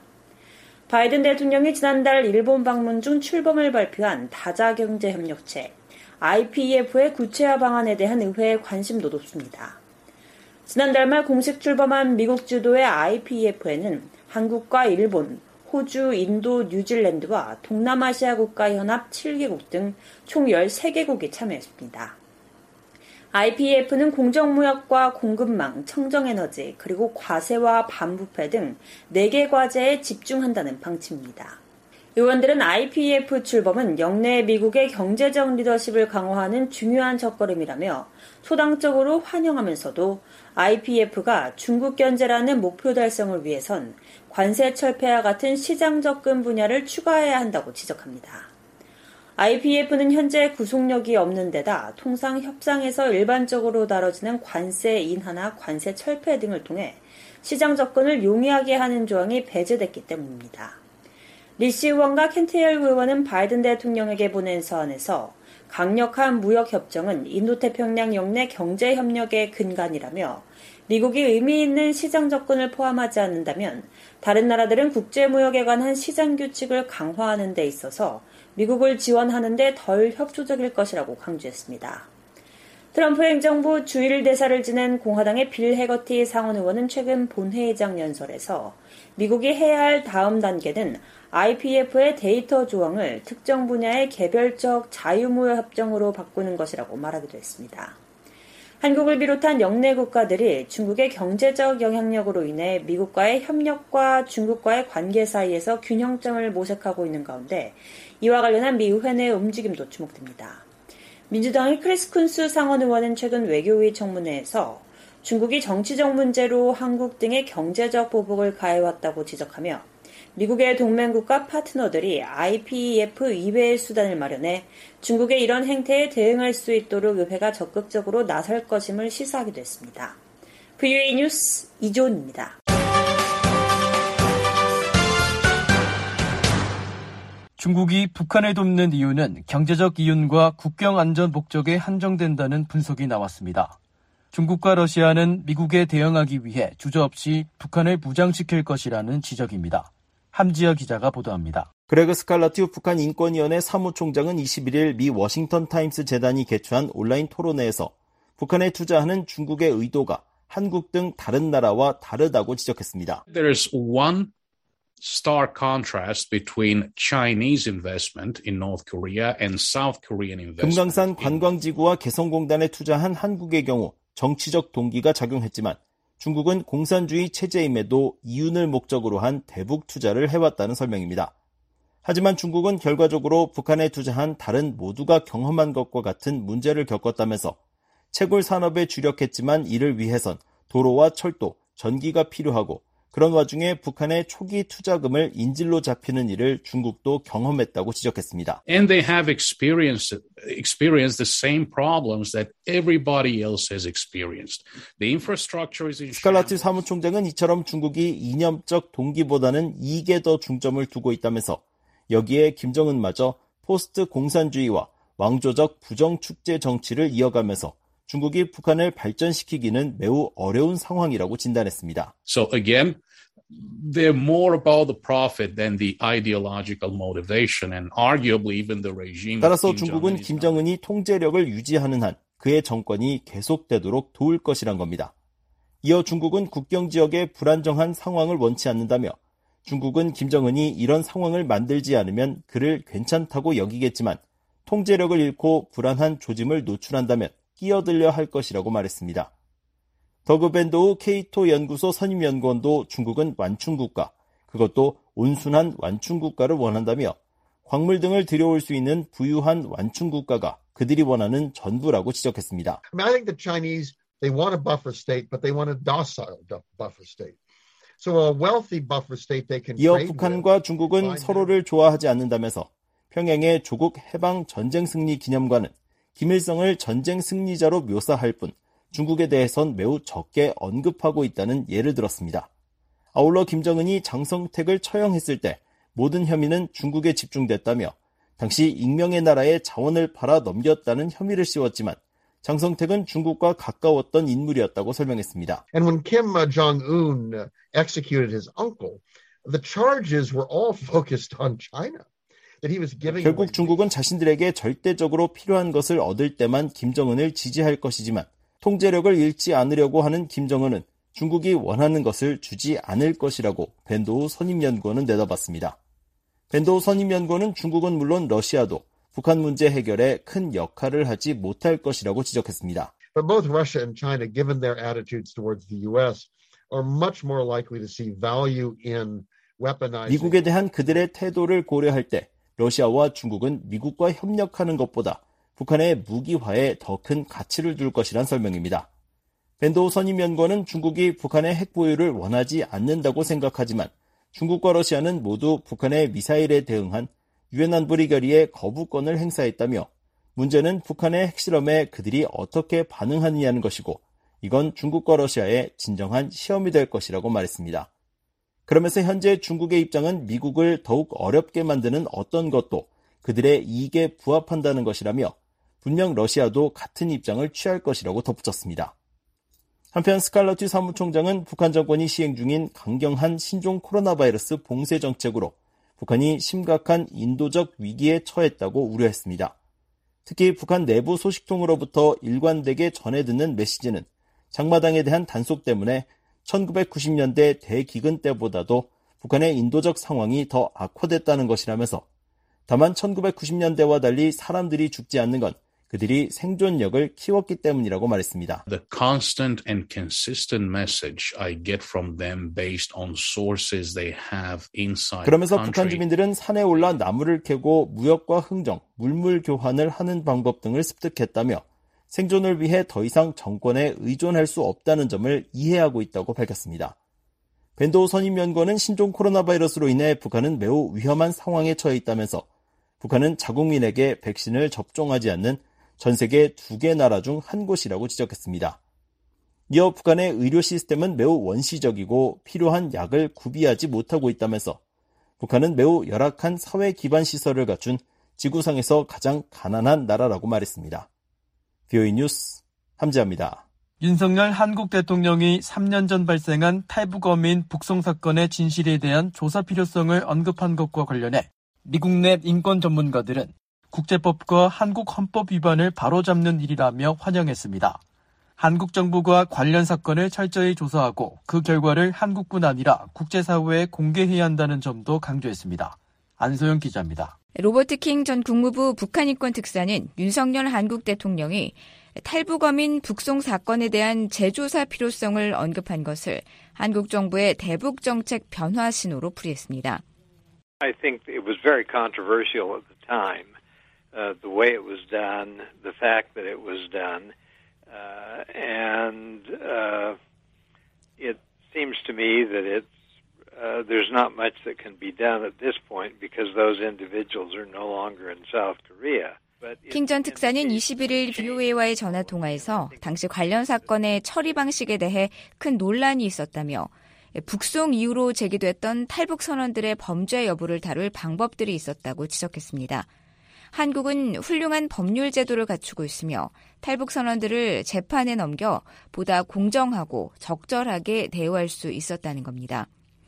바이든 대통령이 지난달 일본 방문 중 출범을 발표한 다자경제협력체 아이피이에프의 구체화 방안에 대한 의회의 관심도 높습니다. 지난달 말 공식 출범한 미국 주도의 아이피이에프에는 한국과 일본, 호주, 인도, 뉴질랜드와 동남아시아 국가연합 칠 개국 등 총 열세 개국이 참여했습니다. 아이피이에프는 공정무역과 공급망, 청정에너지, 그리고 과세와 반부패 등 네 개 과제에 집중한다는 방침입니다. 의원들은 아이피이에프 출범은 영내 미국의 경제적 리더십을 강화하는 중요한 첫걸음이라며 초당적으로 환영하면서도 아이피이에프가 중국 견제라는 목표 달성을 위해선 관세 철폐와 같은 시장 접근 분야를 추가해야 한다고 지적합니다. 아이피이에프는 현재 구속력이 없는 데다 통상 협상에서 일반적으로 다뤄지는 관세 인하나 관세 철폐 등을 통해 시장 접근을 용이하게 하는 조항이 배제됐기 때문입니다. 리시 의원과 켄트웰 의원은 바이든 대통령에게 보낸 서한에서 강력한 무역협정은 인도태평양 영내 경제협력의 근간이라며 미국이 의미 있는 시장 접근을 포함하지 않는다면 다른 나라들은 국제무역에 관한 시장 규칙을 강화하는 데 있어서 미국을 지원하는 데 덜 협조적일 것이라고 강조했습니다. 트럼프 행정부 주일 대사를 지낸 공화당의 빌 해거티 상원 의원은 최근 본회의장 연설에서 미국이 해야 할 다음 단계는 아이피이에프의 데이터 조항을 특정 분야의 개별적 자유무역 협정으로 바꾸는 것이라고 말하기도 했습니다. 한국을 비롯한 영내 국가들이 중국의 경제적 영향력으로 인해 미국과의 협력과 중국과의 관계 사이에서 균형점을 모색하고 있는 가운데 이와 관련한 미 의회 내 움직임도 주목됩니다. 민주당의 크리스 쿤스 상원 의원은 최근 외교위 청문회에서 중국이 정치적 문제로 한국 등의 경제적 보복을 가해왔다고 지적하며 미국의 동맹국가 파트너들이 아이피이에프 이외의 수단을 마련해 중국의 이런 행태에 대응할 수 있도록 의회가 적극적으로 나설 것임을 시사하기도 했습니다. 브이오에이 뉴스 이조은입니다. 중국이 북한을 돕는 이유는 경제적 이윤과 국경 안전 목적에 한정된다는 분석이 나왔습니다. 중국과 러시아는 미국에 대응하기 위해 주저없이 북한을 무장시킬 것이라는 지적입니다. 함지아 기자가 보도합니다. 그레그 스칼라튜 북한 인권위원회 사무총장은 이십일일 미 워싱턴 타임스 재단이 개최한 온라인 토론회에서 북한에 투자하는 중국의 의도가 한국 등 다른 나라와 다르다고 지적했습니다. There is one stark contrast between Chinese investment in North Korea and South Korean investment. 금강산 관광지구와 개성공단에 투자한 한국의 경우 정치적 동기가 작용했지만 중국은 공산주의 체제임에도 이윤을 목적으로 한 대북 투자를 해왔다는 설명입니다. 하지만 중국은 결과적으로 북한에 투자한 다른 모두가 경험한 것과 같은 문제를 겪었다면서 채굴 산업에 주력했지만 이를 위해선 도로와 철도, 전기가 필요하고 그런 와중에 북한의 초기 투자금을 인질로 잡히는 일을 중국도 경험했다고 지적했습니다. And they have experienced experienced the same problems that everybody else has experienced. The infrastructure is in 스칼라티 사무총장은 이처럼 중국이 이념적 동기보다는 이익에 더 중점을 두고 있다면서 여기에 김정은마저 포스트 공산주의와 왕조적 부정축제 정치를 이어가면서 중국이 북한을 발전시키기는 매우 어려운 상황이라고 진단했습니다. So again, they're more about the profit than the ideological motivation, and arguably even the regime. 따라서 중국은 김정은이 통제력을 유지하는 한 그의 정권이 계속되도록 도울 것이란 겁니다. 이어 중국은 국경 지역의 불안정한 상황을 원치 않는다며 중국은 김정은이 이런 상황을 만들지 않으면 그를 괜찮다고 여기겠지만 통제력을 잃고 불안한 조짐을 노출한다면 끼어들려 할 것이라고 말했습니다. 더그 밴도우 케이토 연구소 선임연구원도 중국은 완충국가, 그것도 온순한 완충국가를 원한다며 광물 등을 들여올 수 있는 부유한 완충국가가 그들이 원하는 전부라고 지적했습니다. I mean, I think the Chinese, they want a buffer state, but they want a docile buffer state. So a wealthy buffer state they can 이어 trade 북한과 with. 중국은 서로를 좋아하지 않는다면서 평양의 조국 해방 전쟁 승리 기념관은 김일성을 전쟁 승리자로 묘사할 뿐 중국에 대해선 매우 적게 언급하고 있다는 예를 들었습니다. 아울러 김정은이 장성택을 처형했을 때 모든 혐의는 중국에 집중됐다며 당시 익명의 나라에 자원을 팔아 넘겼다는 혐의를 씌웠지만 장성택은 중국과 가까웠던 인물이었다고 설명했습니다. And when Kim Jong-un executed his uncle, the charges were all focused on China. 결국 중국은 자신들에게 절대적으로 필요한 것을 얻을 때만 김정은을 지지할 것이지만 통제력을 잃지 않으려고 하는 김정은은 중국이 원하는 것을 주지 않을 것이라고 밴도우 선임연구원은 내다봤습니다. 밴도우 선임연구원은 중국은 물론 러시아도 북한 문제 해결에 큰 역할을 하지 못할 것이라고 지적했습니다. But both Russia and China, given their attitudes towards the U S, are much more likely to see value in weaponizing. 미국에 대한 그들의 태도를 고려할 때 러시아와 중국은 미국과 협력하는 것보다 북한의 무기화에 더 큰 가치를 둘 것이란 설명입니다. 밴도우 선임연구원은 중국이 북한의 핵 보유를 원하지 않는다고 생각하지만 중국과 러시아는 모두 북한의 미사일에 대응한 유엔 안보리 결의에 거부권을 행사했다며 문제는 북한의 핵실험에 그들이 어떻게 반응하느냐는 것이고 이건 중국과 러시아의 진정한 시험이 될 것이라고 말했습니다. 그러면서 현재 중국의 입장은 미국을 더욱 어렵게 만드는 어떤 것도 그들의 이익에 부합한다는 것이라며 분명 러시아도 같은 입장을 취할 것이라고 덧붙였습니다. 한편 스칼라튜 사무총장은 북한 정권이 시행 중인 강경한 신종 코로나 바이러스 봉쇄 정책으로 북한이 심각한 인도적 위기에 처했다고 우려했습니다. 특히 북한 내부 소식통으로부터 일관되게 전해 듣는 메시지는 장마당에 대한 단속 때문에 천구백구십 년대 대기근 때보다도 북한의 인도적 상황이 더 악화됐다는 것이라면서 다만 천구백구십 년대와 달리 사람들이 죽지 않는 건 그들이 생존력을 키웠기 때문이라고 말했습니다. The constant and consistent message I get from them based on sources they have inside 그러면서 the 북한 country. 주민들은 산에 올라 나무를 캐고 무역과 흥정, 물물 교환을 하는 방법 등을 습득했다며 생존을 위해 더 이상 정권에 의존할 수 없다는 점을 이해하고 있다고 밝혔습니다. 벤도우 선임연구원은 신종 코로나 바이러스로 인해 북한은 매우 위험한 상황에 처해 있다면서 북한은 자국민에게 백신을 접종하지 않는 전 세계 두 개 나라 중 한 곳이라고 지적했습니다. 이어 북한의 의료 시스템은 매우 원시적이고 필요한 약을 구비하지 못하고 있다면서 북한은 매우 열악한 사회 기반 시설을 갖춘 지구상에서 가장 가난한 나라라고 말했습니다. 비오이 뉴스 함지아입니다. 윤석열 한국 대통령이 삼 년 전 발생한 탈북 어민 북송 사건의 진실에 대한 조사 필요성을 언급한 것과 관련해 미국 내 인권 전문가들은 국제법과 한국 헌법 위반을 바로잡는 일이라며 환영했습니다. 한국 정부가 관련 사건을 철저히 조사하고 그 결과를 한국뿐 아니라 국제사회에 공개해야 한다는 점도 강조했습니다. 안소영 기자입니다. 로버트 킹 전 국무부 북한인권 특사는 윤석열 한국 대통령이 탈북 어민 북송 사건에 대한 재조사 필요성을 언급한 것을 한국 정부의 대북 정책 변화 신호로 풀이했습니다. I think it was very controversial at the time, uh, the way it was done, the fact that it was done, uh, and uh, it seems to me that it's uh, there's not much that can be done at this point because those individuals are no longer in South Korea. 킹 전 특사는 이십일 일 비오에이와의 전화 통화에서 당시 관련 사건의 처리 방식에 대해 큰 논란이 있었다며 북송 이후로 제기됐던 탈북 선원들의 범죄 여부를 다룰 방법들이 있었다고 지적했습니다. 한국은 훌륭한 법률 제도를 갖추고 있으며 탈북 선원들을 재판에 넘겨 보다 공정하고 적절하게 대우할 수 있었다는 겁니다.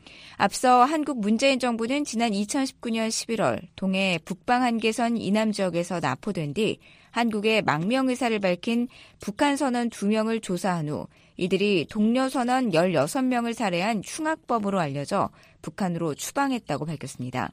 앞서 한국 문재인 정부는 지난 이천십구 년 십일월 동해 북방 한계선 이남 지역에서 납포된 뒤 한국에 망명 의사를 밝힌 북한 선원 두 명을 조사한 후 이들이 동료 선원 열여섯 명을 살해한 흉악범으로 알려져 북한으로 추방했다고 밝혔습니다.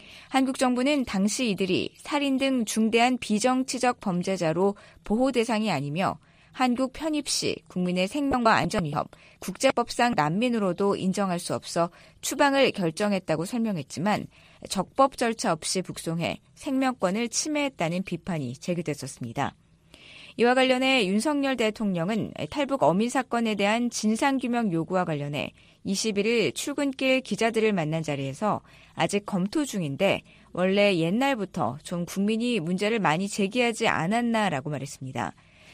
한국 정부는 당시 이들이 살인 등 중대한 비정치적 범죄자로 보호 대상이 아니며 한국 편입 시 국민의 생명과 안전 위협, 국제법상 난민으로도 인정할 수 없어 추방을 결정했다고 설명했지만 적법 절차 없이 북송해 생명권을 침해했다는 비판이 제기됐었습니다. 이와 관련해 윤석열 대통령은 탈북 어민 사건에 대한 진상규명 요구와 관련해 이십일 일 출근길 기자들을 만난 자리에서 아직 검토 중인데 원래 옛날부터 좀 국민이 문제를 많이 제기하지 않았나라고 말했습니다.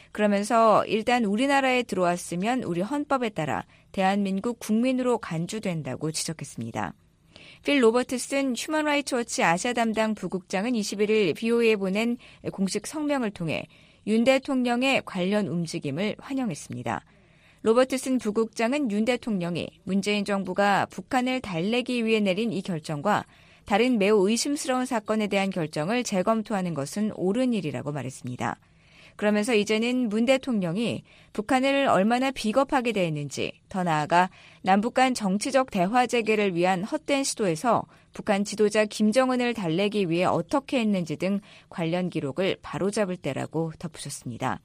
그러면서 일단 우리나라에 들어왔으면 우리 헌법에 따라 대한민국 국민으로 간주된다고 지적했습니다. 필 로버트슨 휴먼 라이츠 워치 아시아 담당 부국장은 이십일 일 비오에이에 보낸 공식 성명을 통해 윤 대통령의 관련 움직임을 환영했습니다. 로버트슨 부국장은 윤 대통령이 문재인 정부가 북한을 달래기 위해 내린 이 결정과 다른 매우 의심스러운 사건에 대한 결정을 재검토하는 것은 옳은 일이라고 말했습니다. 그러면서 이제는 문 대통령이 북한을 얼마나 비겁하게 대했는지, 더 나아가 남북 간 정치적 대화 재개를 위한 헛된 시도에서 북한 지도자 김정은을 달래기 위해 어떻게 했는지 등 관련 기록을 바로잡을 때라고 덧붙였습니다.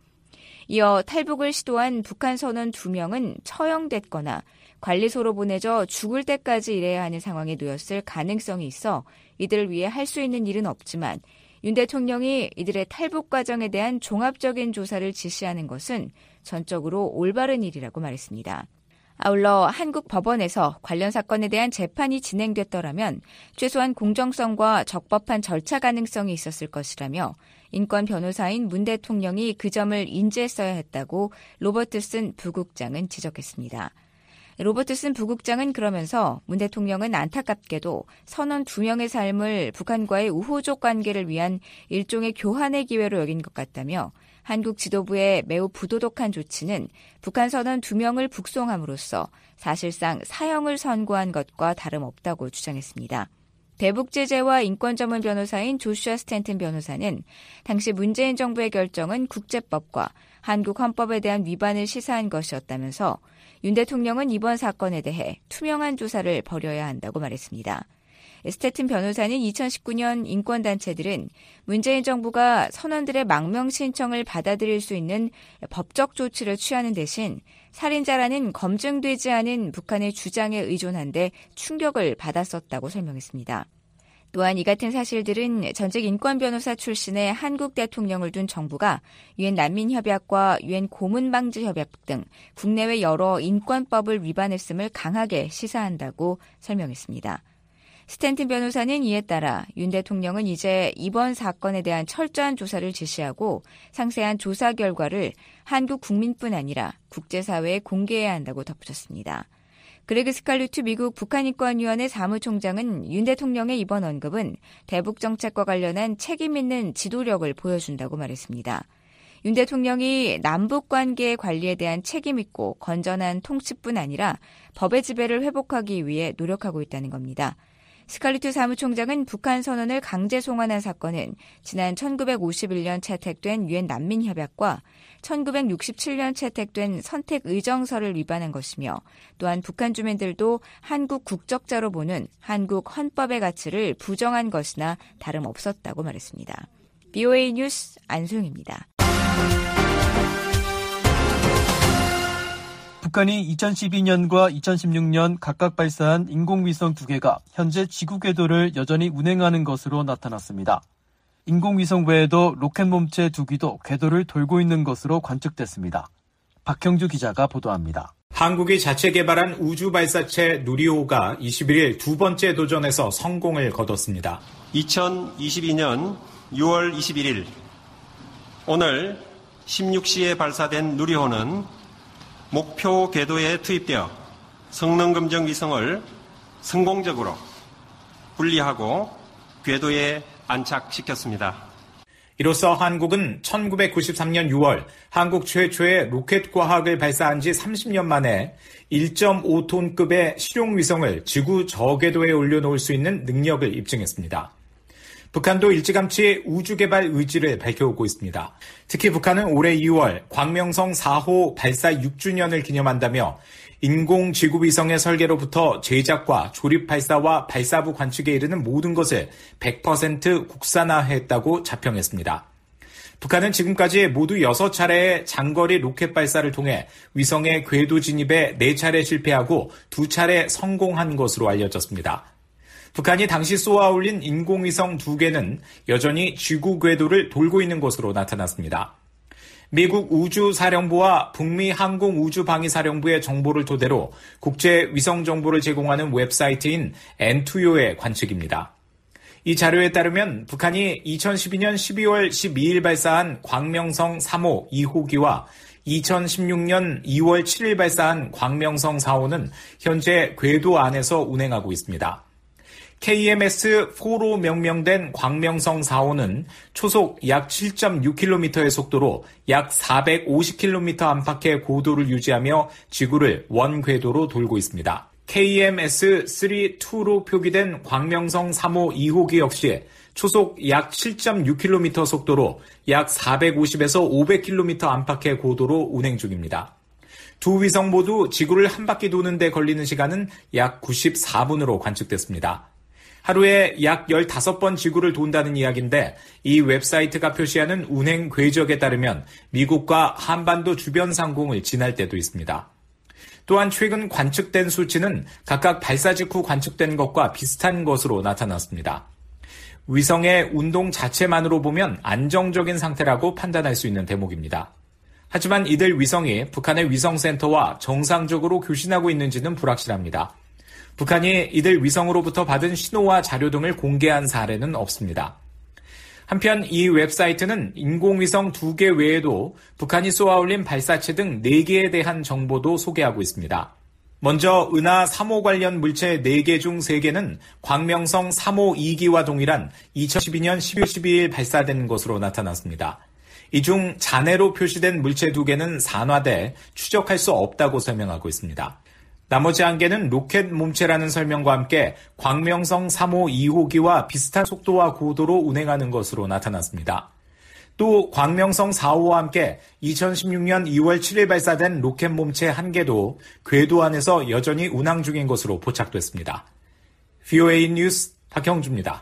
이어 탈북을 시도한 북한 선원 두 명은 처형됐거나 관리소로 보내져 죽을 때까지 일해야 하는 상황에 놓였을 가능성이 있어 이들을 위해 할 수 있는 일은 없지만 윤 대통령이 이들의 탈북 과정에 대한 종합적인 조사를 지시하는 것은 전적으로 올바른 일이라고 말했습니다. 아울러 한국 법원에서 관련 사건에 대한 재판이 진행됐더라면 최소한 공정성과 적법한 절차 가능성이 있었을 것이라며 인권 변호사인 문 대통령이 그 점을 인지했어야 했다고 로버트슨 부국장은 지적했습니다. 로버트슨 부국장은 그러면서 문 대통령은 안타깝게도 선원 두 명의 삶을 북한과의 우호적 관계를 위한 일종의 교환의 기회로 여긴 것 같다며 한국 지도부의 매우 부도덕한 조치는 북한 선원 두 명을 북송함으로써 사실상 사형을 선고한 것과 다름없다고 주장했습니다. 대북 제재와 인권 전문 변호사인 조슈아 스탠튼 변호사는 당시 문재인 정부의 결정은 국제법과 한국 헌법에 대한 위반을 시사한 것이었다면서 윤 대통령은 이번 사건에 대해 투명한 조사를 벌여야 한다고 말했습니다. 스탠튼 변호사는 이천십구 년 인권단체들은 문재인 정부가 선원들의 망명 신청을 받아들일 수 있는 법적 조치를 취하는 대신 살인자라는 검증되지 않은 북한의 주장에 의존한 데 충격을 받았었다고 설명했습니다. 또한 이 같은 사실들은 전직 인권변호사 출신의 한국 대통령을 둔 정부가 유엔 난민협약과 유엔 고문방지협약 등 국내외 여러 인권법을 위반했음을 강하게 시사한다고 설명했습니다. 스탠튼 변호사는 이에 따라 윤 대통령은 이제 이번 사건에 대한 철저한 조사를 지시하고 상세한 조사 결과를 한국 국민뿐 아니라 국제사회에 공개해야 한다고 덧붙였습니다. 그레그 스칼루트 미국 북한인권위원회 사무총장은 윤 대통령의 이번 언급은 대북 정책과 관련한 책임 있는 지도력을 보여준다고 말했습니다. 윤 대통령이 남북 관계 관리에 대한 책임 있고 건전한 통치뿐 아니라 법의 지배를 회복하기 위해 노력하고 있다는 겁니다. 스칼루트 사무총장은 북한 선언을 강제 송환한 사건은 지난 천구백오십일 년 채택된 유엔 난민협약과 천구백육십칠 년 채택된 선택의정서를 위반한 것이며 또한 북한 주민들도 한국 국적자로 보는 한국 헌법의 가치를 부정한 것이나 다름없었다고 말했습니다. 비오에이 뉴스 안소영입니다. 북한이 이천십이 년과 이천십육 년 각각 발사한 인공위성 두 개가 현재 지구 궤도를 여전히 운행하는 것으로 나타났습니다. 인공위성 외에도 로켓 몸체 두 기도 궤도를 돌고 있는 것으로 관측됐습니다. 박형주 기자가 보도합니다. 한국이 자체 개발한 우주 발사체 누리호가 이십일 일 두 번째 도전에서 성공을 거뒀습니다. 이천이십이 년 유월 이십일 일 오늘 십육 시에 발사된 누리호는 목표 궤도에 투입되어 성능 검정 위성을 성공적으로 분리하고 궤도에 안착시켰습니다. 이로써 한국은 천구백구십삼 년 유월 한국 최초의 로켓 과학을 발사한 지 삼십 년 만에 일 점 오 톤급의 실용 위성을 지구 저궤도에 올려놓을 수 있는 능력을 입증했습니다. 북한도 일찌감치 우주 개발 의지를 밝혀오고 있습니다. 특히 북한은 올해 이월 광명성 사 호 발사 육 주년을 기념한다며 인공지구위성의 설계로부터 제작과 조립 발사와 발사부 관측에 이르는 모든 것을 백 퍼센트 국산화했다고 자평했습니다. 북한은 지금까지 모두 여섯 차례의 장거리 로켓 발사를 통해 위성의 궤도 진입에 네 차례 실패하고 두 차례 성공한 것으로 알려졌습니다. 북한이 당시 쏘아 올린 인공위성 두 개는 여전히 지구 궤도를 돌고 있는 것으로 나타났습니다. 미국 우주사령부와 북미 항공우주방위사령부의 정보를 토대로 국제 위성 정보를 제공하는 웹사이트인 엔투요의 관측입니다. 이 자료에 따르면 북한이 이천십이 년 십이월 십이일 발사한 광명성 삼 호 이 호기와 이천십육 년 이월 칠일 발사한 광명성 사 호는 현재 궤도 안에서 운행하고 있습니다. 케이엠에스 사로 명명된 광명성 사 호는 초속 약 칠 점 육 킬로미터의 속도로 약 사백오십 킬로미터 안팎의 고도를 유지하며 지구를 원궤도로 돌고 있습니다. 케이엠에스 삼십이로 표기된 광명성 삼 호 이 호기 역시 초속 약 칠 점 육 킬로미터 속도로 약 사백오십에서 오백 킬로미터 안팎의 고도로 운행 중입니다. 두 위성 모두 지구를 한 바퀴 도는 데 걸리는 시간은 약 구십사 분으로 관측됐습니다. 하루에 약 열다섯 번 지구를 돈다는 이야기인데 이 웹사이트가 표시하는 운행 궤적에 따르면 미국과 한반도 주변 상공을 지날 때도 있습니다. 또한 최근 관측된 수치는 각각 발사 직후 관측된 것과 비슷한 것으로 나타났습니다. 위성의 운동 자체만으로 보면 안정적인 상태라고 판단할 수 있는 대목입니다. 하지만 이들 위성이 북한의 위성센터와 정상적으로 교신하고 있는지는 불확실합니다. 북한이 이들 위성으로부터 받은 신호와 자료 등을 공개한 사례는 없습니다. 한편 이 웹사이트는 인공위성 두 개 외에도 북한이 쏘아올린 발사체 등 네 개에 대한 정보도 소개하고 있습니다. 먼저 은하 삼 호 관련 물체 네 개 중 세 개는 광명성 삼 호 이 기와 동일한 이천십이 년 십이월 십이일 발사된 것으로 나타났습니다. 이 중 잔해로 표시된 물체 두 개는 산화돼 추적할 수 없다고 설명하고 있습니다. 나머지 한 개는 로켓 몸체라는 설명과 함께 광명성 삼 호 이 호기와 비슷한 속도와 고도로 운행하는 것으로 나타났습니다. 또 광명성 사 호와 함께 이천십육 년 이월 칠일 발사된 로켓 몸체 한 개도 궤도 안에서 여전히 운항 중인 것으로 포착됐습니다. 브이오에이 뉴스 박형주입니다.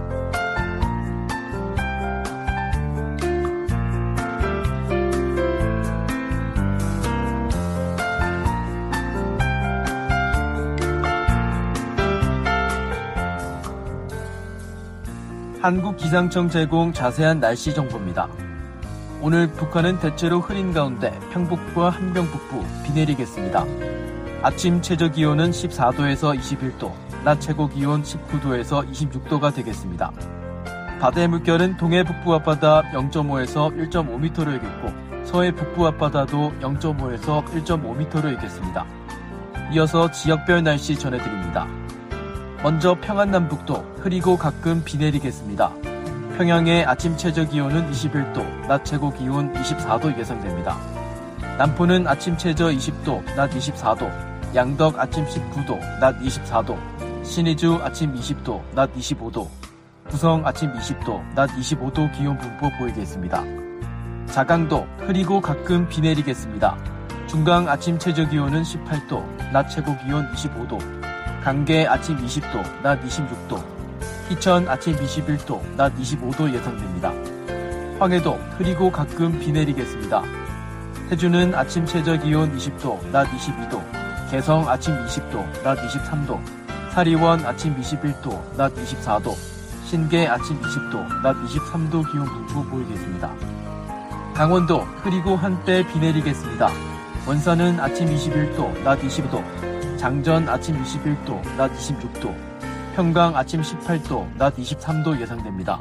한국기상청 제공 자세한 날씨 정보입니다. 오늘 북한은 대체로 흐린 가운데 평북과 함경북부 비 내리겠습니다. 아침 최저기온은 십사 도에서 이십일 도, 낮 최고기온 십구 도에서 이십육 도가 되겠습니다. 바다의 물결은 동해 북부 앞바다 영 점 오에서 일 점 오 미터로 일겠고 서해 북부 앞바다도 영 점 오에서 일 점 오 미터로 일겠습니다. 이어서 지역별 날씨 전해드립니다. 먼저 평안남북도 흐리고 가끔 비 내리겠습니다. 평양의 아침 최저기온은 이십일 도, 낮 최고기온 이십사 도 예상됩니다. 남포는 아침 최저 이십 도, 낮 이십사 도, 양덕 아침 십구 도, 낮 이십사 도, 신의주 아침 이십 도, 낮 이십오 도, 구성 아침 이십 도, 낮 이십오 도 기온 분포 보이겠습니다. 자강도 흐리고 가끔 비 내리겠습니다. 중강 아침 최저기온은 십팔 도, 낮 최고기온 이십오 도, 강계 아침 이십 도, 낮 이십육 도, 희천 아침 이십일 도, 낮 이십오 도 예상됩니다. 황해도 흐리고 가끔 비 내리겠습니다. 태주는 아침 최저기온 이십 도, 낮 이십이 도, 개성 아침 이십 도, 낮 이십삼 도, 사리원 아침 이십일 도, 낮 이십사 도, 신계 아침 이십 도, 낮 이십삼 도 기온 분포 보이겠습니다. 강원도 흐리고 한때 비 내리겠습니다. 원산은 아침 이십일 도, 낮 이십 도, 장전 아침 이십일 도, 낮 이십육 도, 평강 아침 십팔 도, 낮 이십삼 도 예상됩니다.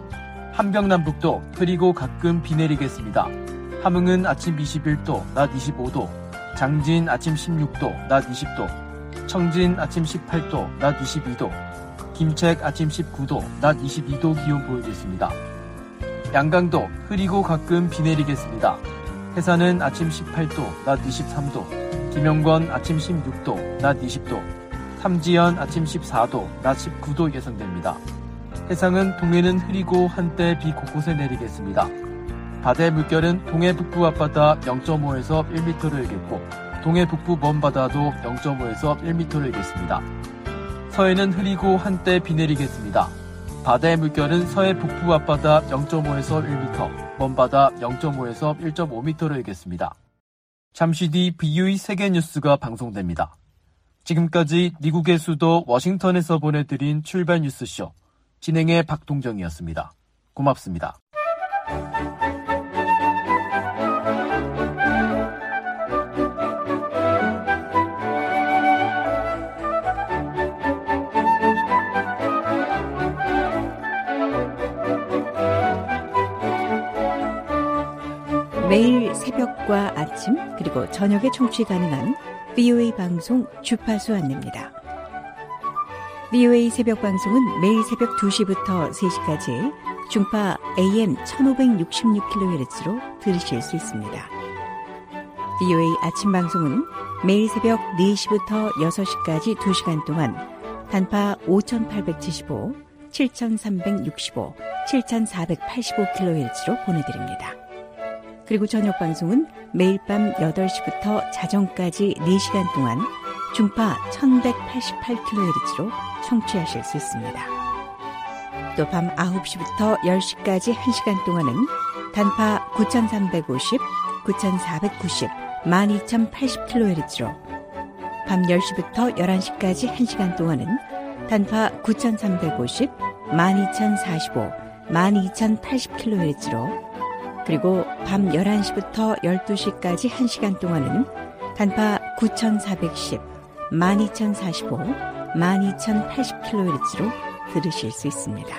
함경남북도 흐리고 가끔 비 내리겠습니다. 함흥은 아침 이십일 도, 낮 이십오 도, 장진 아침 십육 도, 낮 이십 도, 청진 아침 십팔 도, 낮 이십이 도, 김책 아침 십구 도, 낮 이십이 도 기온 보이겠습니다. 양강도 흐리고 가끔 비 내리겠습니다. 해산은 아침 십팔 도, 낮 이십삼 도, 김영권 아침 십육 도, 낮 이십 도, 삼지연 아침 십사 도, 낮 십구 도 예상됩니다. 해상은 동해는 흐리고 한때 비 곳곳에 내리겠습니다. 바다의 물결은 동해 북부 앞바다 영 점 오에서 일 미터로 일겠고 동해 북부 먼바다도 영 점 오에서 일 미터로 일겠습니다. 서해는 흐리고 한때 비 내리겠습니다. 바다의 물결은 서해 북부 앞바다 영 점 오에서 일 미터, 먼바다 영 점 오에서 일 점 오 미터로 일겠습니다. 잠시 뒤 브이오에이 세계뉴스가 방송됩니다. 지금까지 미국의 수도 워싱턴에서 보내드린 출발 뉴스쇼, 진행의 박동정이었습니다. 고맙습니다. 매일 새벽과 아침 그리고 저녁에 청취 가능한 브이오에이 방송 주파수 안내입니다. 브이오에이 새벽 방송은 매일 새벽 두 시부터 세 시까지 중파 에이엠 천오백육십육 킬로헤르츠로 들으실 수 있습니다. 브이오에이 아침 방송은 매일 새벽 네 시부터 여섯 시까지 두 시간 동안 단파 오천팔백칠십오, 칠천삼백육십오, 칠천사백팔십오 킬로헤르츠로 보내드립니다. 그리고 저녁 방송은 매일 밤 여덟 시부터 자정까지 네 시간 동안 중파 천백팔십팔 킬로헤르츠로 청취하실 수 있습니다. 또 밤 아홉 시부터 열 시까지 한 시간 동안은 단파 구천삼백오십, 구천사백구십, 만 이천팔십 킬로헤르츠로, 밤 열 시부터 열한 시까지 한 시간 동안은 단파 구천삼백오십, 만 이천사십오, 만 이천팔십 킬로헤르츠로, 그리고 밤 열한 시부터 열두 시까지 한 시간 동안은 단파 구천사백십, 만 이천사십오, 만 이천팔십 킬로헤르츠로 들으실 수 있습니다.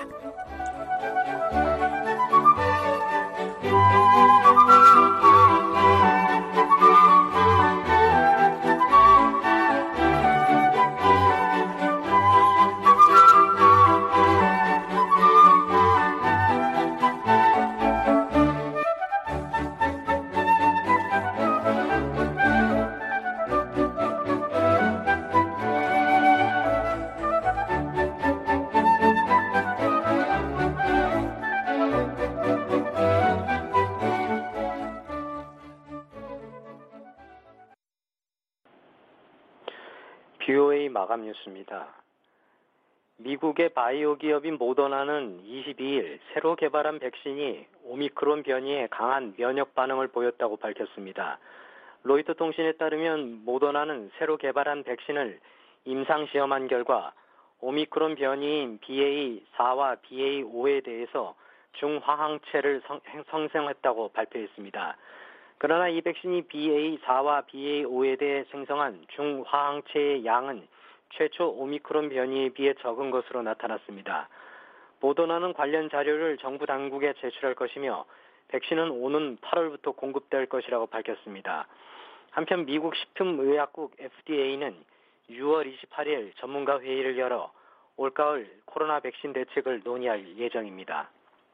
마감 뉴스입니다. 미국의 바이오 기업인 모더나는 이십이일 새로 개발한 백신이 오미크론 변이에 강한 면역 반응을 보였다고 밝혔습니다. 로이터 통신에 따르면 모더나는 새로 개발한 백신을 임상 시험한 결과 오미크론 변이인 비에이 사와 비에이 오에 대해서 중화항체를 성, 생성했다고 발표했습니다. 그러나 이 백신이 비에이 사와 비에이 오에 대해 생성한 중화항체의 양은 최초 오미크론 변이에 비해 적은 것으로 나타났습니다. 모더나는 관련 자료를 정부 당국에 제출할 것이며 백신은 오는 팔월부터 공급될 것이라고 밝혔습니다. 한편 미국 식품의약국 에프디에이는 유월 이십팔일 전문가 회의를 열어 올가을 코로나 백신 대책을 논의할 예정입니다.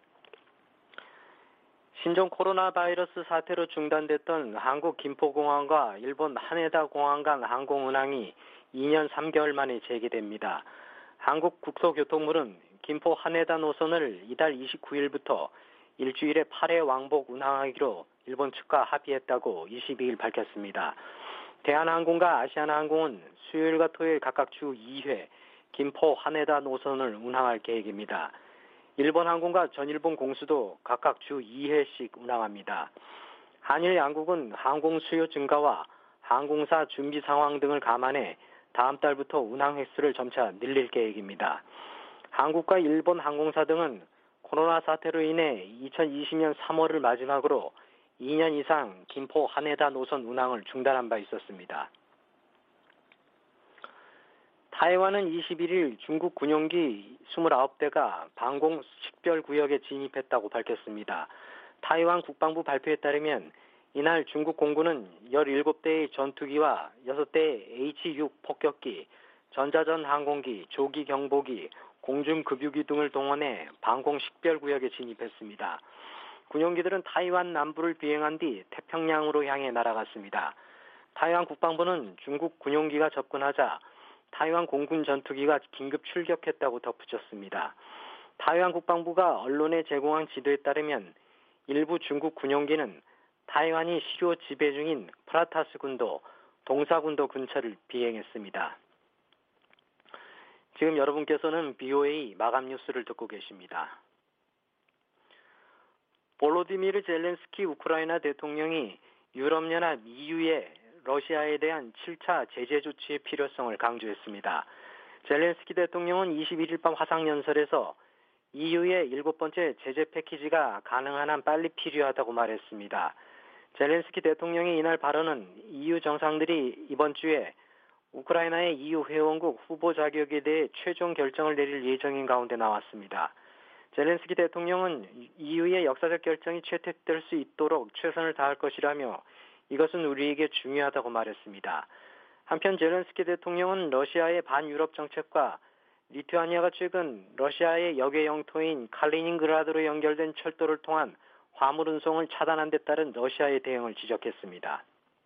신종 코로나 바이러스 사태로 중단됐던 한국 김포공항과 일본 하네다 공항 간 항공 운항이 이 년 삼 개월 만에 재개됩니다. 한국 국토교통부는 김포 하네다 노선을 이달 이십구일부터 일주일에 팔 회 왕복 운항하기로 일본 측과 합의했다고 이십이일 밝혔습니다. 대한항공과 아시아나항공은 수요일과 토요일 각각 주 이 회 김포 하네다 노선을 운항할 계획입니다. 일본 항공과 전일본 공수도 각각 주 이 회씩 운항합니다. 한일 양국은 항공 수요 증가와 항공사 준비 상황 등을 감안해 다음 달부터 운항 횟수를 점차 늘릴 계획입니다. 한국과 일본 항공사 등은 코로나 사태로 인해 이천이십년 삼월을 마지막으로 이 년 이상 김포 하네다 노선 운항을 중단한 바 있었습니다. 타이완은 이십일일 중국 군용기 이십구 대가 방공 식별구역에 진입했다고 밝혔습니다. 타이완 국방부 발표에 따르면 이날 중국 공군은 열일곱 대의 전투기와 여섯 대의 에이치 육 폭격기, 전자전 항공기, 조기 경보기, 공중급유기 등을 동원해 방공 식별구역에 진입했습니다. 군용기들은 타이완 남부를 비행한 뒤 태평양으로 향해 날아갔습니다. 타이완 국방부는 중국 군용기가 접근하자 타이완 공군 전투기가 긴급 출격했다고 덧붙였습니다. 타이완 국방부가 언론에 제공한 지도에 따르면 일부 중국 군용기는 타이완이 시료 지배 중인 프라타스 군도, 동사군도 근처를 비행했습니다. 지금 여러분께서는 비오에이 마감 뉴스를 듣고 계십니다. 볼로디미르 젤렌스키 우크라이나 대통령이 유럽연합 이유의 러시아에 대한 칠 차 제재 조치의 필요성을 강조했습니다. 젤렌스키 대통령은 이십일일 밤 화상연설에서 이유의 일곱 번째 제재 패키지가 가능한 한 빨리 필요하다고 말했습니다. 젤렌스키 대통령의 이날 발언은 이유 정상들이 이번 주에 우크라이나의 이유 회원국 후보 자격에 대해 최종 결정을 내릴 예정인 가운데 나왔습니다. 젤렌스키 대통령은 이유의 역사적 결정이 채택될 수 있도록 최선을 다할 것이라며 이것은 우리에게 중요하다고 말했습니다. 한편 젤렌스키 대통령은 러시아의 반유럽 정책과 리투아니아가 최근 러시아의 역의 영토인 칼리닝그라드로 연결된 철도를 통한 화물 운송을 차단한 데 따른 러시아의 대응을 지적했습니다.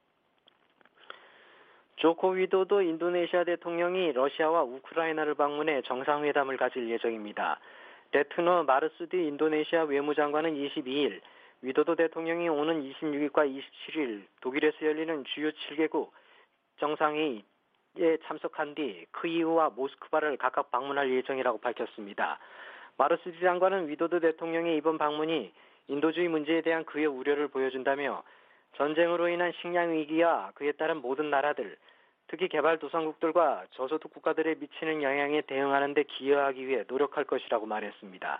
조코 위도도 인도네시아 대통령이 러시아와 우크라이나를 방문해 정상회담을 가질 예정입니다. 레트너 마르수디 인도네시아 외무장관은 이십이일 위도도 대통령이 오는 이십육일과 이십칠일 독일에서 열리는 주요 칠 개국 정상회의에 참석한 뒤 키이우와 모스크바를 각각 방문할 예정이라고 밝혔습니다. 마르수디 장관은 위도도 대통령의 이번 방문이 인도주의 문제에 대한 그의 우려를 보여준다며 전쟁으로 인한 식량 위기와 그에 따른 모든 나라들, 특히 개발도상국들과 저소득 국가들에 미치는 영향에 대응하는 데 기여하기 위해 노력할 것이라고 말했습니다.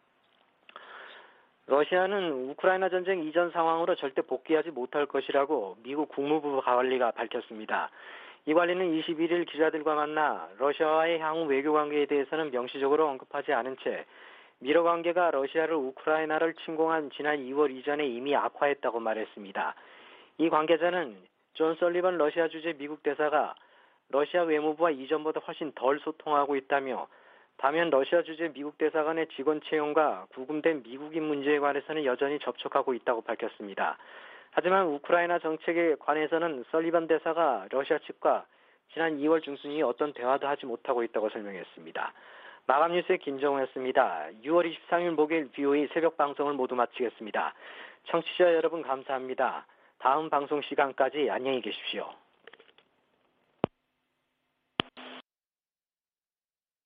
러시아는 우크라이나 전쟁 이전 상황으로 절대 복귀하지 못할 것이라고 미국 국무부 관리가 밝혔습니다. 이 관리는 이십일일 기자들과 만나 러시아와의 향후 외교 관계에 대해서는 명시적으로 언급하지 않은 채 미러 관계가 러시아를 우크라이나를 침공한 지난 이월 이전에 이미 악화했다고 말했습니다. 이 관계자는 존 설리번 러시아 주재 미국 대사가 러시아 외무부와 이전보다 훨씬 덜 소통하고 있다며 반면 러시아 주재 미국 대사관의 직원 채용과 구금된 미국인 문제에 관해서는 여전히 접촉하고 있다고 밝혔습니다. 하지만 우크라이나 정책에 관해서는 설리번 대사가 러시아 측과 지난 이월 중순이 어떤 대화도 하지 못하고 있다고 설명했습니다. 마감 뉴스의 김정우였습니다. 유월 이십삼일 목요일 비오에이 새벽 방송을 모두 마치겠습니다. 청취자 여러분 감사합니다. 다음 방송 시간까지 안녕히 계십시오.